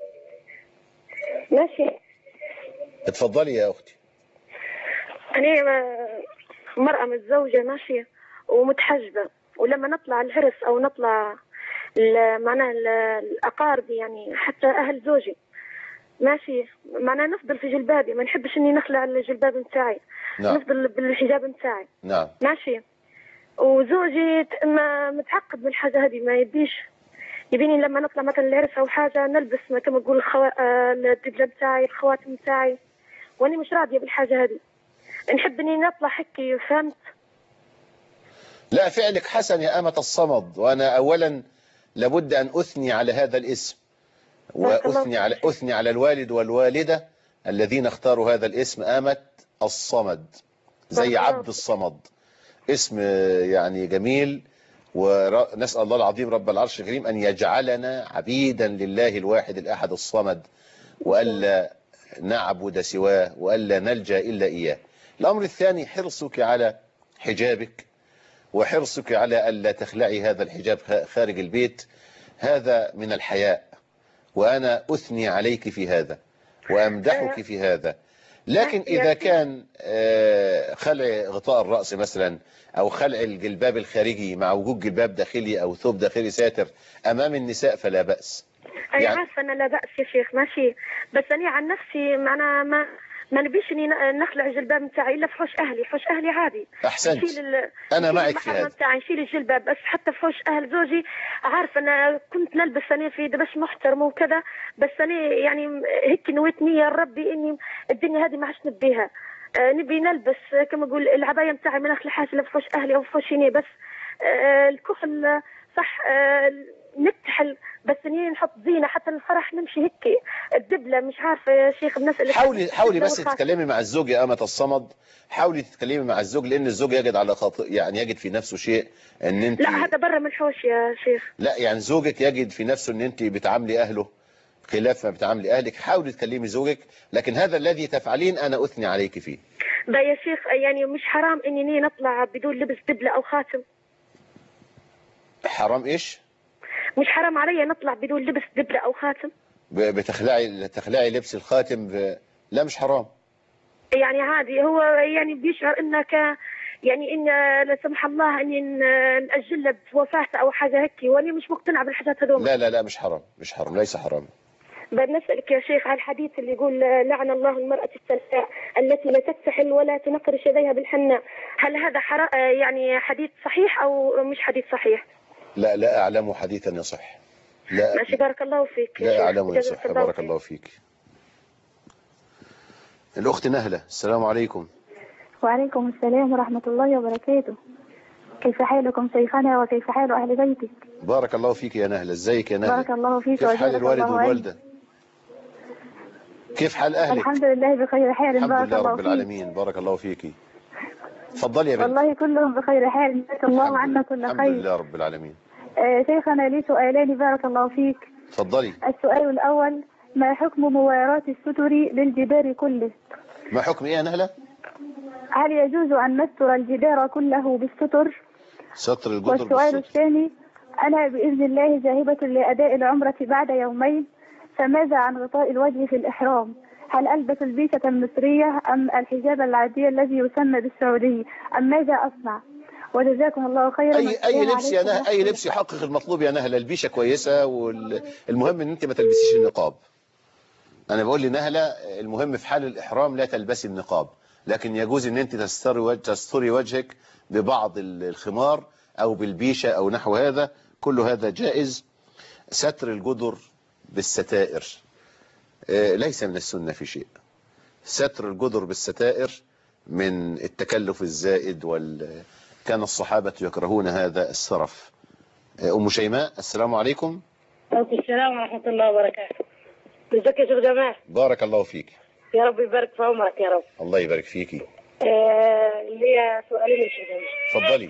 ماشي. اتفضلي يا أختي. أنا مرأة متزوجة ماشية ومتحجبة، ولما نطلع العرس أو نطلع معنا الأقارب يعني حتى أهل زوجي ماشي معنا نفضل في جلبابي، ما نحبش إني نخلع الجلباب متاعي. نعم. نفضل بالحجاب متاعي. نعم. ماشي. وزوجي متعقد من الحاجة هذه، ما يبيني لما نطلع مثلا العرس أو حاجة نلبس كما نقول الدبلة متاعي، الخواتم متاعي، وأنا مش راضية بالحاجة هذه. نحب إني نطلع حكي، فهمت؟ لا، فعلك حسن يا آمة الصمد، وأنا أولا لابد أن أثني على هذا الاسم، وأثني على الوالد والوالدة الذين اختاروا هذا الاسم آمة الصمد، زي عبد الصمد، اسم يعني جميل. ونسأل الله العظيم رب العرش الكريم أن يجعلنا عبيدا لله الواحد الأحد الصمد، وألا نعبد سواه، وألا نلجأ إلا إياه. الأمر الثاني حرصك على حجابك، وحرصك على ألا تخلعي هذا الحجاب خارج البيت، هذا من الحياء، وأنا أثني عليك في هذا وأمدحك في هذا. لكن إذا كان خلع غطاء الرأس مثلا، أو خلع الجلباب الخارجي مع وجود جلباب داخلي أو ثوب داخلي ساتر أمام النساء فلا بأس. أنا عارفة أنا لا بأس يا شيخ ماشي، بس أنا عن نفسي معنا ما نبيش إني نخلع الجلباب متاعي إلا في حوش أهلي. حوش أهلي عادي. أحسنت. أنا معك في هذا. نشيل الجلباب، بس حتى في حوش أهل زوجي عارفة أنا كنت نلبس أنا في دبش محترم وكذا، بس أنا يعني هيك نويت نية ربي إني الدنيا هذه ما عادش نبيها. نبي نلبس كما أقول العباية متاعي ما نخلعهاش إلا في حوش أهلي أو في حوش هنا بس. الكحل صح نكتحل، بس اني نحط زينه حتى الفرح نمشي هيك. الدبله مش عارفه يا شيخ بنسأل. حاولي بس تتكلمي مع الزوج يا آمة الصمد، حاولي تتكلمي مع الزوج، لان الزوج يجد على يعني يجد في نفسه شيء ان انت. لا هذا برا من الحوش يا شيخ. لا يعني زوجك يجد في نفسه ان انت بتعاملي اهله خلاف ما بتعاملي اهلك. حاولي تكلمي زوجك، لكن هذا الذي تفعلين انا اثني عليك فيه. ده يا شيخ يعني مش حرام اني نطلع بدون لبس دبله او خاتم؟ حرام ايش؟ مش حرام علي نطلع بدون لبس دبلة أو خاتم؟ تخلعي لبس الخاتم لا مش حرام. يعني عادي، هو يعني بيشعر إنك يعني إن لا سمح الله إني نأجل له بوفاته أو حاجة هيك، وأنا مش مقتنعة بالحاجات هذول. لا مش حرام، مش حرام، ليس حرام. بنسألك يا شيخ على الحديث اللي يقول لعن الله المرأة السلفاء التي لا تكتحل ولا تنقرش يديها بالحناء، هل هذا يعني حديث صحيح أو مش حديث صحيح؟ لا أعلم حديثا يصح. لا ماشي بارك الله فيك. لا أعلم يصح. بارك الله فيك. الأخت نهلة، السلام عليكم. وعليكم السلام ورحمة الله وبركاته. كيف حالكم شيخنا وكيف حال أهل بيتك؟ بارك الله فيك يا نهلة. ازيك يا نهلة؟ بارك الله فيك. كيف حال الوالد والوالدة؟ كيف حال أهلك؟ الحمد لله بخير حال. الحمد لله رب العالمين. بارك الله فيك. تفضلي يا بنت. والله كلهم بخير حال، جزاك الله عنا كل خير. الحمد لله رب العالمين. شيخنا لي سؤالان بارك الله فيك. تفضلي. السؤال الأول: ما حكم موارات الستر للجدار كله؟ ما حكم ايه يا نهلة؟ هل يجوز أن نستر الجدار كله بالستر؟ ستر الجدر والسؤال الثاني: أنا بإذن الله ذاهبة لأداء العمرة بعد يومين، فماذا عن غطاء الوجه في الإحرام؟ هل ألبس البيشة المصرية أم الحجاب العادي الذي يسمى بالسعودي أم ماذا أصنع؟ وجزاكم الله خيرا. أي لبس يا نهلة، أي لبس يحقق المطلوب يا نهلة. البيشة كويسة، والمهم إن أنت ما تلبسيش النقاب. أنا بقول لنهلة المهم في حال الإحرام لا تلبسي النقاب، لكن يجوز ان انت تستري وجهك ببعض الخمار او بالبيشة او نحو هذا، كل هذا جائز. ستر الجدر بالستائر ليس من السنة في شيء. ستر الجدر بالستائر من التكلف الزائد، كان الصحابة يكرهون هذا السرف. أم شيماء، السلام عليكم. وعليكم السلام ورحمة الله وبركاته. ازيك يا شيخ جمال؟ بارك الله فيك. يا رب يبارك في عمرك يا رب. الله يبارك فيكي. ليا سؤالين يا شيخ جمال. اتفضلي.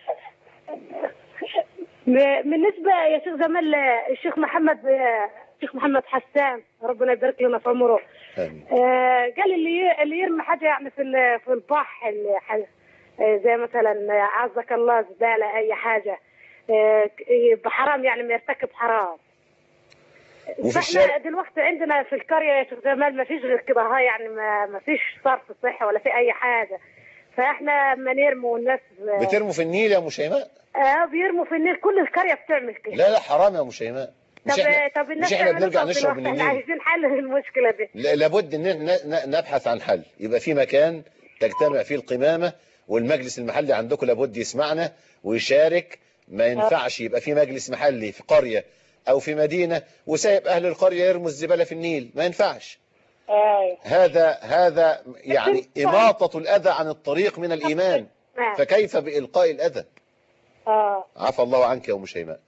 بالنسبة يا شيخ جمال الشيخ محمد حسان ربنا يبارك لنا في عمره. آمين. قال اللي يرمي حاجة يعني في البحر زي مثلا عزك الله زبالة أي حاجة بحرام، يعني ما يرتكب حرام. فاحنا دلوقتي عندنا في القرية يا شيخ جمال ما فيش غير كده، يعني ما فيش صرف صحي ولا في أي حاجة، فاحنا ما نرموا والناس بترموا في النيل يا أم شيماء؟ بيرموا في النيل، كل القرية بتعمل كده. لا حرام يا أم شيماء. طب مش احنا بنرجع نشرب من النيل. احنا عايزين حل للمشكلة دي. لابد ان نبحث عن حل، يبقى في مكان تجتمع فيه القمامة، والمجلس المحلي عندكم لابد يسمعنا ويشارك. ما ينفعش يبقى في مجلس محلي في قرية او في مدينة وسايب اهل القرية يرموا الزبالة في النيل، ما ينفعش. هذا يعني إماطة الأذى عن الطريق من الإيمان، فكيف بإلقاء الأذى؟ عفى الله عنك يا أم شيماء.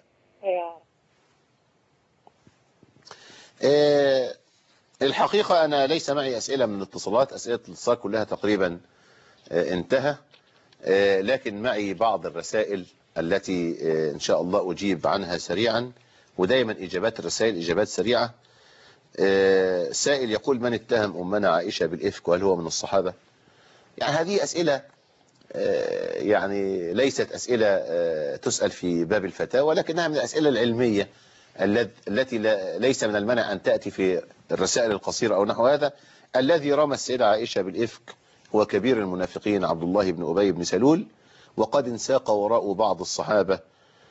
الحقيقة أنا ليس معي أسئلة من الاتصالات، أسئلة الاتصال كلها تقريبا انتهى، لكن معي بعض الرسائل التي إن شاء الله أجيب عنها سريعا، ودايما إجابات الرسائل إجابات سريعة. سائل يقول: من اتهم أمنا عائشة بالإفك وهل هو من الصحابة؟ يعني هذه أسئلة يعني ليست أسئلة تسأل في باب الفتاوى، ولكنها من الأسئلة العلمية التي ليس من المنع أن تأتي في الرسائل القصيرة أو نحو هذا. الذي رمى السيدة عائشة بالإفك هو كبير المنافقين عبد الله بن أبي بن سلول، وقد انساق وراء بعض الصحابة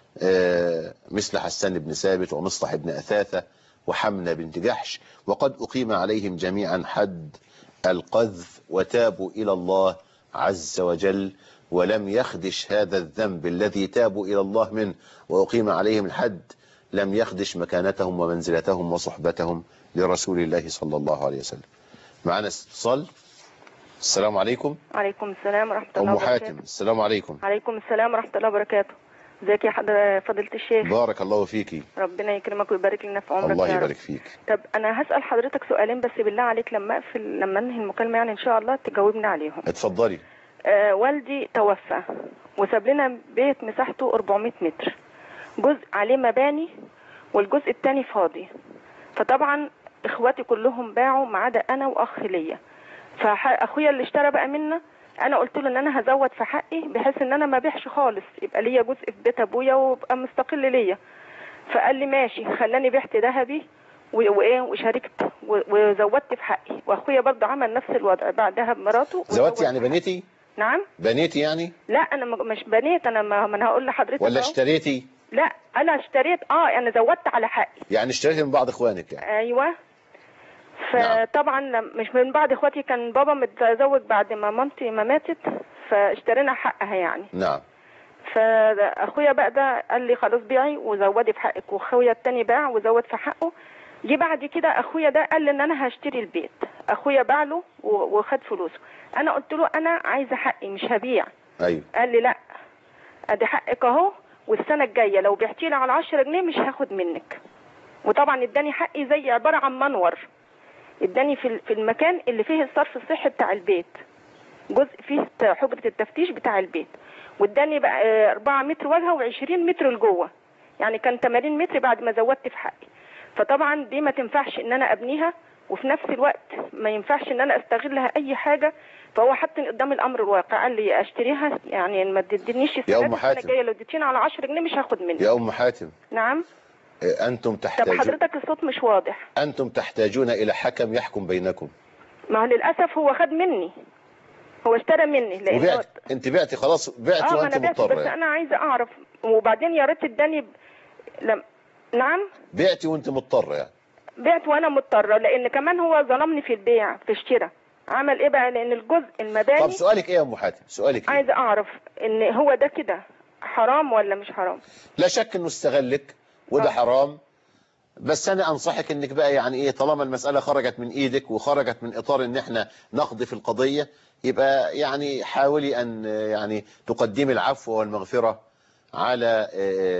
مثل حسان بن ثابت ومصطح بن أثاثة وحمنة بنت جحش، وقد أقيم عليهم جميعا حد القذف وتابوا إلى الله عز وجل، ولم يخدش هذا الذنب الذي تابوا إلى الله منه وأقيم عليهم الحد، لم يخدش مكانتهم ومنزلتهم وصحبتهم لرسول الله صلى الله عليه وسلم. معنا اتصال. السلام عليكم. وعليكم السلام ورحمة الله وبركاته. أم حاتم، السلام عليكم. عليكم السلام ورحمة الله وبركاته. ازيك يا فضيلة الشيخ؟ بارك الله فيكي. ربنا يكرمك ويبارك لنا في عمرك. الله يبارك فيك. طب انا هسأل حضرتك سؤالين بس بالله عليك، لما انهي المكالمة يعني ان شاء الله تجاوبنا عليهم. اتفضلي. والدي توفى وساب لنا بيت مساحته 400 متر، جزء عليه مباني والجزء الثاني فاضي. فطبعا اخواتي كلهم باعوا ما عدا انا واخ ليا، فاخويا اللي اشترى بقى منا انا قلت له ان انا هزود في حقي بحيث ان انا ما بيعش خالص، يبقى ليا جزء في بيت ابويا وابقى مستقل ليا. فقال لي ماشي، خلاني بعت ذهبي وشاركت وزودت في حقي، واخويا برضه عمل نفس الوضع، باع ذهب مراته. زودت يعني بنيتي؟ نعم بنيتي يعني؟ لا انا مش بنيت، انا ما انا هقول لحضرتك. ولا اشتريتي؟ لا انا اشتريت، انا زودت على حقي. يعني اشتريت من بعض اخوانك يعني؟ ايوه. فطبعا مش من بعض اخواتي، كان بابا متزوج بعد ما مامتي ما ماتت، فاشترينا حقها يعني. نعم. فاخويا بقى ده قال لي خلاص بيعي وزودي في حقك، واخويا التاني باع وزود في حقه. جه بعد كده اخويا ده قال لي ان انا هشتري البيت، اخويا باع له وخد فلوسه. انا قلت له انا عايزه حقي مش هبيع. ايوه. قال لي لا، ادي حقك اهو، والسنه الجايه لو بعتي لي على 10 جنيه مش هاخد منك. وطبعا اداني حقي زي عباره عن منور، اداني في المكان اللي فيه الصرف الصحي بتاع البيت، جزء فيه حجره التفتيش بتاع البيت، واداني بقى 4 متر واجهه و20 متر لجوه، يعني كان 80 متر بعد ما زودت في حقي. فطبعا دي ما تنفعش ان انا ابنيها، وفي نفس الوقت ما ينفعش ان انا استغلها اي حاجه. فهو حطني قدام الامر الواقع، قال لي اشتريها يعني ما تدينيش السنه الجايه، لو اديتيني على 10 جنيه مش هاخد منك. يا ام حاتم. نعم. انتم تحتاجون. طب حضرتك الصوت مش واضح. انتم تحتاجون الى حكم يحكم بينكم. ما هو للاسف هو خد مني، هو اشترى مني لان انت بعتي خلاص، بعتي وانت مضطره. بس انا عايزه اعرف، وبعدين يا ريت اداني نعم. بعتي وانت مضطره يعني؟ بعت وانا مضطره، لان كمان هو ظلمني في البيع في الشراء. عمل ايه بقى؟ لان الجزء المباني. طب سؤالك ايه يا ام حاتم؟ سؤالك ايه؟ عايزه اعرف ان هو ده كده حرام ولا مش حرام؟ لا شك انه استغلك وده حرام، بس انا انصحك انك بقى يعني ايه، طالما المسألة خرجت من ايدك وخرجت من اطار ان احنا نقضي في القضية، يبقى يعني حاولي ان يعني تقدمي العفو والمغفرة على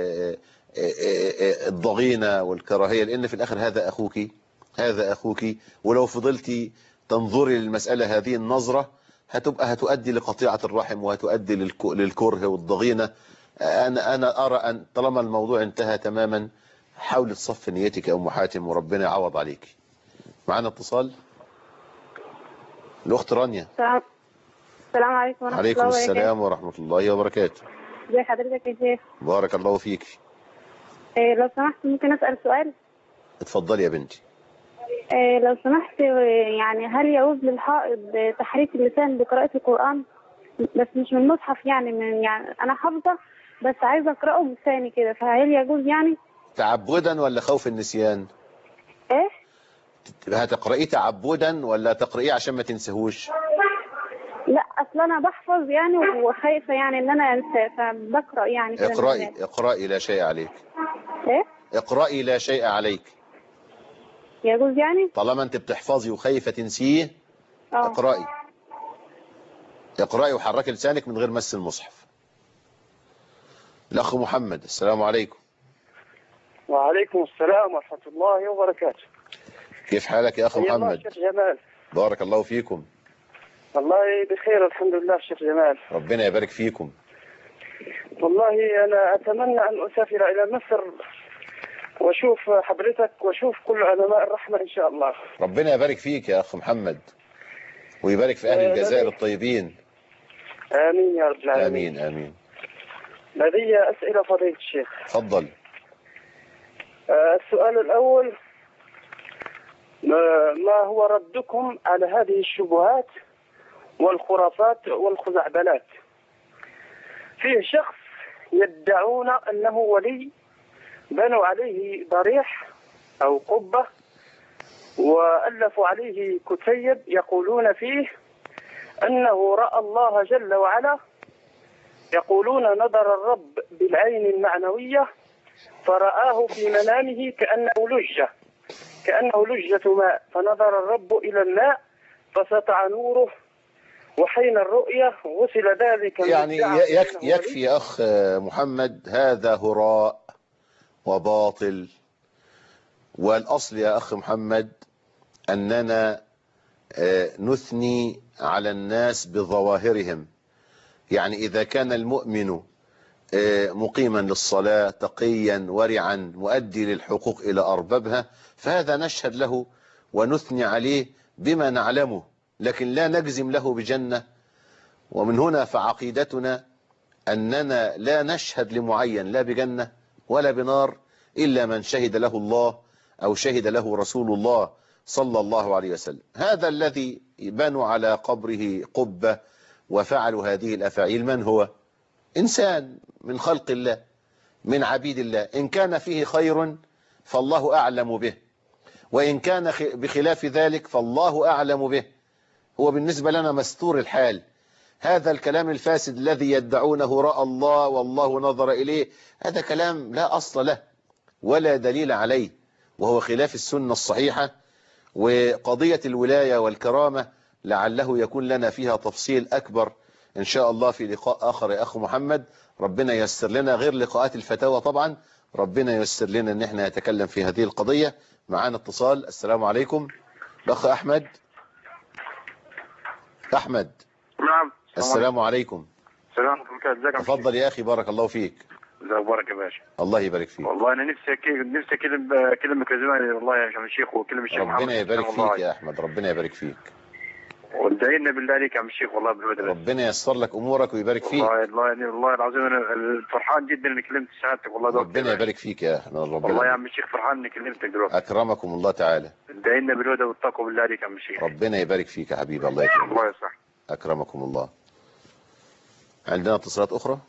الضغينة والكراهية، لان في الاخر هذا اخوك، هذا اخوك، ولو فضلتي تنظري للمسألة هذه النظرة هتؤدي لقطيعة الرحم وهتؤدي للكره والضغينة. انا ارى ان طالما الموضوع انتهى تماما حاولي تصفي نيتك يا ام حاتم وربنا يعوض عليك. معانا اتصال، الاخت رانيا. السلام عليكم ورحمه الله وبركاته. عليكم السلام ورحمه الله وبركاته. ازي حضرتك يا شيخ؟ بارك الله فيك. لو سمحت ممكن اسال سؤال؟ اتفضلي يا بنتي. لو سمحت، يعني هل يجوز للحائض تحريك اللسان بقراءة القرآن؟ بس مش من المصحف، يعني أنا حافظة بس عايزة أقرأه بلساني كده، فهل يجوز يعني؟ تعبدا ولا خوف النسيان؟ إيه؟ هتقرأيه تعبدا ولا تقرأيه عشان ما تنسهوش؟ لا أصل أنا بحفظ يعني وخايفة يعني إن أنا أنسى، فبقرأ يعني كده. اقرأي لا شيء عليك. إيه؟ اقرأي لا شيء عليك. يجوز يعني؟ طالما انت بتحفظي وخايفة تنسيه اقرأي وحركي لسانك من غير مس المصحف. الأخ محمد، السلام عليكم. وعليكم السلام ورحمة الله وبركاته. كيف حالك يا أخ محمد؟ شيخ جمال. بارك الله فيكم. والله بخير الحمد لله شيخ جمال. ربنا يبارك فيكم. والله أنا أتمنى أن أسافر إلى مصر واشوف حضرتك واشوف كل علماء الرحمة ان شاء الله. ربنا يبارك فيك يا اخ محمد ويبارك في اهل الجزائر الطيبين. امين يا رب العالمين. امين امين. لدي اسئلة فضيلة الشيخ. تفضل. السؤال الاول، ما هو ردكم على هذه الشبهات والخرافات والخزعبلات؟ فيه شخص يدعون انه ولي، بنوا عليه ضريح أو قبة وألفوا عليه كتيب يقولون فيه أنه رأى الله جل وعلا، يقولون نظر الرب بالعين المعنوية فرآه في منامه كأنه لجة ماء، فنظر الرب إلى الماء فسطع نوره وحين الرؤية غسل ذلك. يعني يكفي يا أخ محمد، هذا هراء وباطل. والأصل يا أخ محمد أننا نثني على الناس بظواهرهم. يعني إذا كان المؤمن مقيما للصلاة تقيا ورعا مؤدي للحقوق إلى أربابها فهذا نشهد له ونثني عليه بما نعلمه، لكن لا نجزم له بجنة. ومن هنا فعقيدتنا أننا لا نشهد لمعين لا بجنة ولا بنار إلا من شهد له الله أو شهد له رسول الله صلى الله عليه وسلم. هذا الذي بنوا على قبره قبة وفعلوا هذه الأفاعيل من هو؟ إنسان من خلق الله من عبيد الله، إن كان فيه خير فالله أعلم به، وإن كان بخلاف ذلك فالله أعلم به. هو بالنسبة لنا مستور الحال. هذا الكلام الفاسد الذي يدعونه رأى الله والله نظر إليه، هذا كلام لا أصل له ولا دليل عليه، وهو خلاف السنة الصحيحة. وقضية الولاية والكرامة لعله يكون لنا فيها تفصيل أكبر إن شاء الله في لقاء آخر يا أخو محمد. ربنا ييسر لنا غير لقاءات الفتاوى طبعا، ربنا ييسر لنا أن احنا نتكلم في هذه القضية. معانا اتصال. السلام عليكم. الأخ أحمد. أحمد. نعم. السلام عليكم. السلام عليكم. ازيك؟ تفضل يا أخي بارك الله فيك. ازيك بارك يا باشا. الله يبارك فيك. والله أنا نفسي أكلمك يا زمان والله يا الشيخ وكلم الشيخ محمد. ربنا يبارك فيك يا أحمد، ربنا يبارك فيك. وادعينا بالله عليك يا عم الشيخ والله بالودر. ربنا ييسر لك امورك ويبارك فيك. والله العظيم انا فرحان جدا اني كلمت سعادتك والله. ربنا يبارك فيك يا احمد. والله يا عم الشيخ فرحان اني كلمتك دلوقتي. اكرمكم الله تعالى. ادعينا بالهدى والتقوى بالله عليك يا عم الشيخ. ربنا يبارك فيك يا حبيبي. الله يكرمك. الله يصح. اكرمكم الله. عندنا اتصالات اخرى.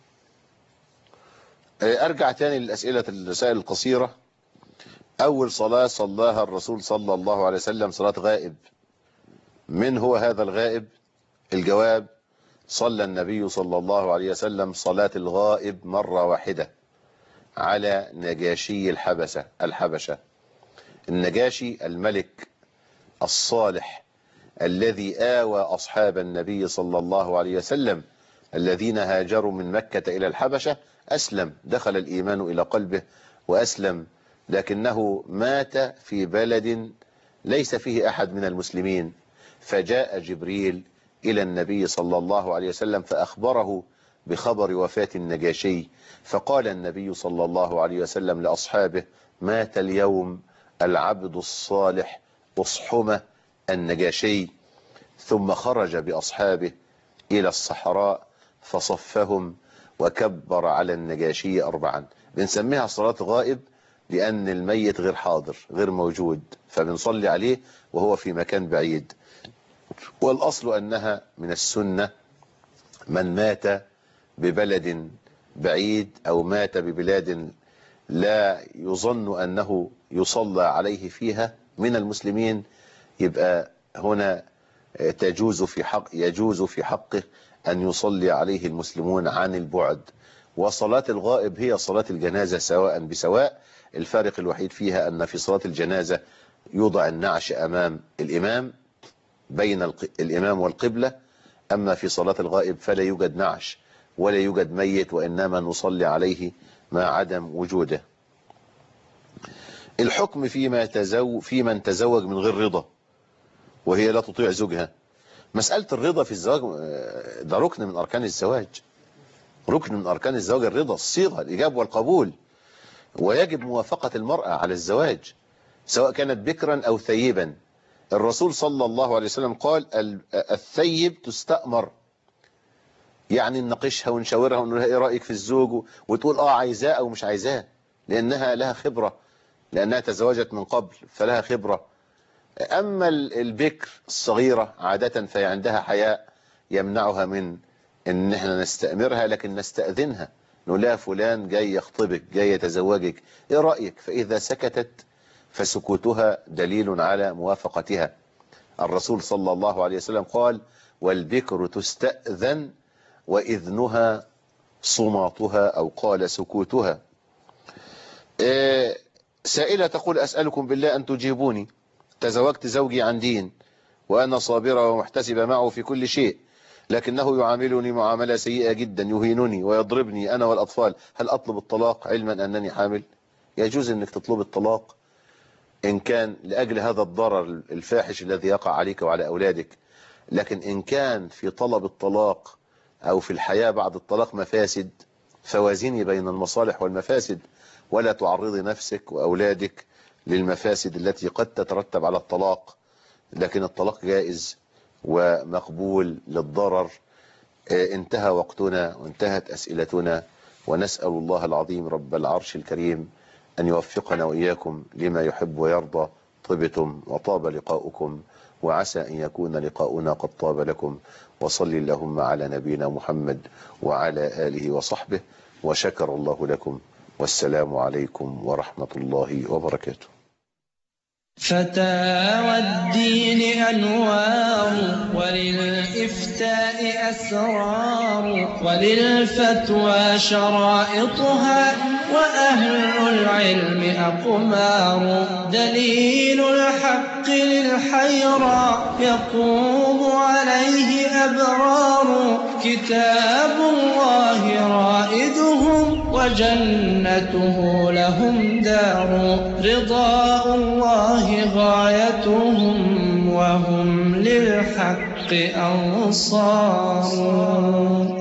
ارجع تاني للاسئله الرسائل القصيره. اول صلاه صلاها الرسول صلى الله عليه وسلم صلاه غائب، من هو هذا الغائب؟ الجواب: صلى النبي صلى الله عليه وسلم صلاة الغائب مرة واحدة على نجاشي الحبشة. النجاشي الملك الصالح الذي آوى أصحاب النبي صلى الله عليه وسلم الذين هاجروا من مكة إلى الحبشة، أسلم، دخل الإيمان إلى قلبه وأسلم، لكنه مات في بلد ليس فيه أحد من المسلمين، فجاء جبريل إلى النبي صلى الله عليه وسلم فأخبره بخبر وفاة النجاشي، فقال النبي صلى الله عليه وسلم لأصحابه: مات اليوم العبد الصالح أصحمة النجاشي. ثم خرج بأصحابه إلى الصحراء فصفهم وكبر على النجاشي 4. بنسميها صلاة غائب لأن الميت غير حاضر، غير موجود، فبنصلي عليه وهو في مكان بعيد. والأصل أنها من السنة من مات ببلد بعيد أو مات ببلاد لا يظن أنه يصلى عليه فيها من المسلمين، يبقى هنا يجوز في حقه أن يصلي عليه المسلمون عن البعد. وصلاة الغائب هي صلاة الجنازة سواء بسواء، الفارق الوحيد فيها أن في صلاة الجنازة يوضع النعش أمام الإمام بين الإمام والقبلة، أما في صلاة الغائب فلا يوجد نعش ولا يوجد ميت، وإنما نصلي عليه مع عدم وجوده. الحكم في من تزوج من غير رضا وهي لا تطيع زوجها. مسألة الرضا في الزواج ده ركن من أركان الزواج، ركن من أركان الزواج الرضا، الصيغة، الإجاب والقبول، ويجب موافقة المرأة على الزواج سواء كانت بكرا أو ثيبا. الرسول صلى الله عليه وسلم قال: الثيب تستأمر، يعني نناقشها ونشاورها ونقول لها ايه رأيك في الزوج، وتقول عايزاه او مش عايزاه، لانها لها خبرة، لانها تزوجت من قبل فلها خبرة. اما البكر الصغيرة عادة فهي عندها حياء يمنعها من ان احنا نستأمرها، لكن نستأذنها، نقول لها فلان جاي يخطبك، جاي يتزوجك، ايه رأيك؟ فاذا سكتت فسكوتها دليل على موافقتها. الرسول صلى الله عليه وسلم قال: والبكر تستأذن وإذنها صماتها، أو قال سكوتها. سائلة تقول: أسألكم بالله أن تجيبوني، تزوجت زوجي عن دين وأنا صابرة ومحتسبة معه في كل شيء، لكنه يعاملني معاملة سيئة جدا، يهينني ويضربني أنا والأطفال، هل أطلب الطلاق علما أنني حامل؟ يجوز أنك تطلب الطلاق إن كان لأجل هذا الضرر الفاحش الذي يقع عليك وعلى أولادك، لكن إن كان في طلب الطلاق أو في الحياة بعد الطلاق مفاسد، فوازني بين المصالح والمفاسد، ولا تعرضي نفسك وأولادك للمفاسد التي قد تترتب على الطلاق. لكن الطلاق جائز ومقبول للضرر. انتهى وقتنا وانتهت أسئلتنا، ونسأل الله العظيم رب العرش الكريم أن يوفقنا وإياكم لما يحب ويرضى. طبتم وطاب لقاؤكم، وعسى أن يكون لقاؤنا قد طاب لكم. وصل اللهم على نبينا محمد وعلى آله وصحبه، وشكر الله لكم، والسلام عليكم ورحمة الله وبركاته. فتاوى الدين أنوار، وللإفتاء أسرار، وللفتوى شرائطها، وأهل العلم أقمار. دليل الحق للحيرى يقوم عليه أبرار، كتاب الله رائدهم وجنته لهم دار. رضاء الله غايتهم وهم للحق أنصار.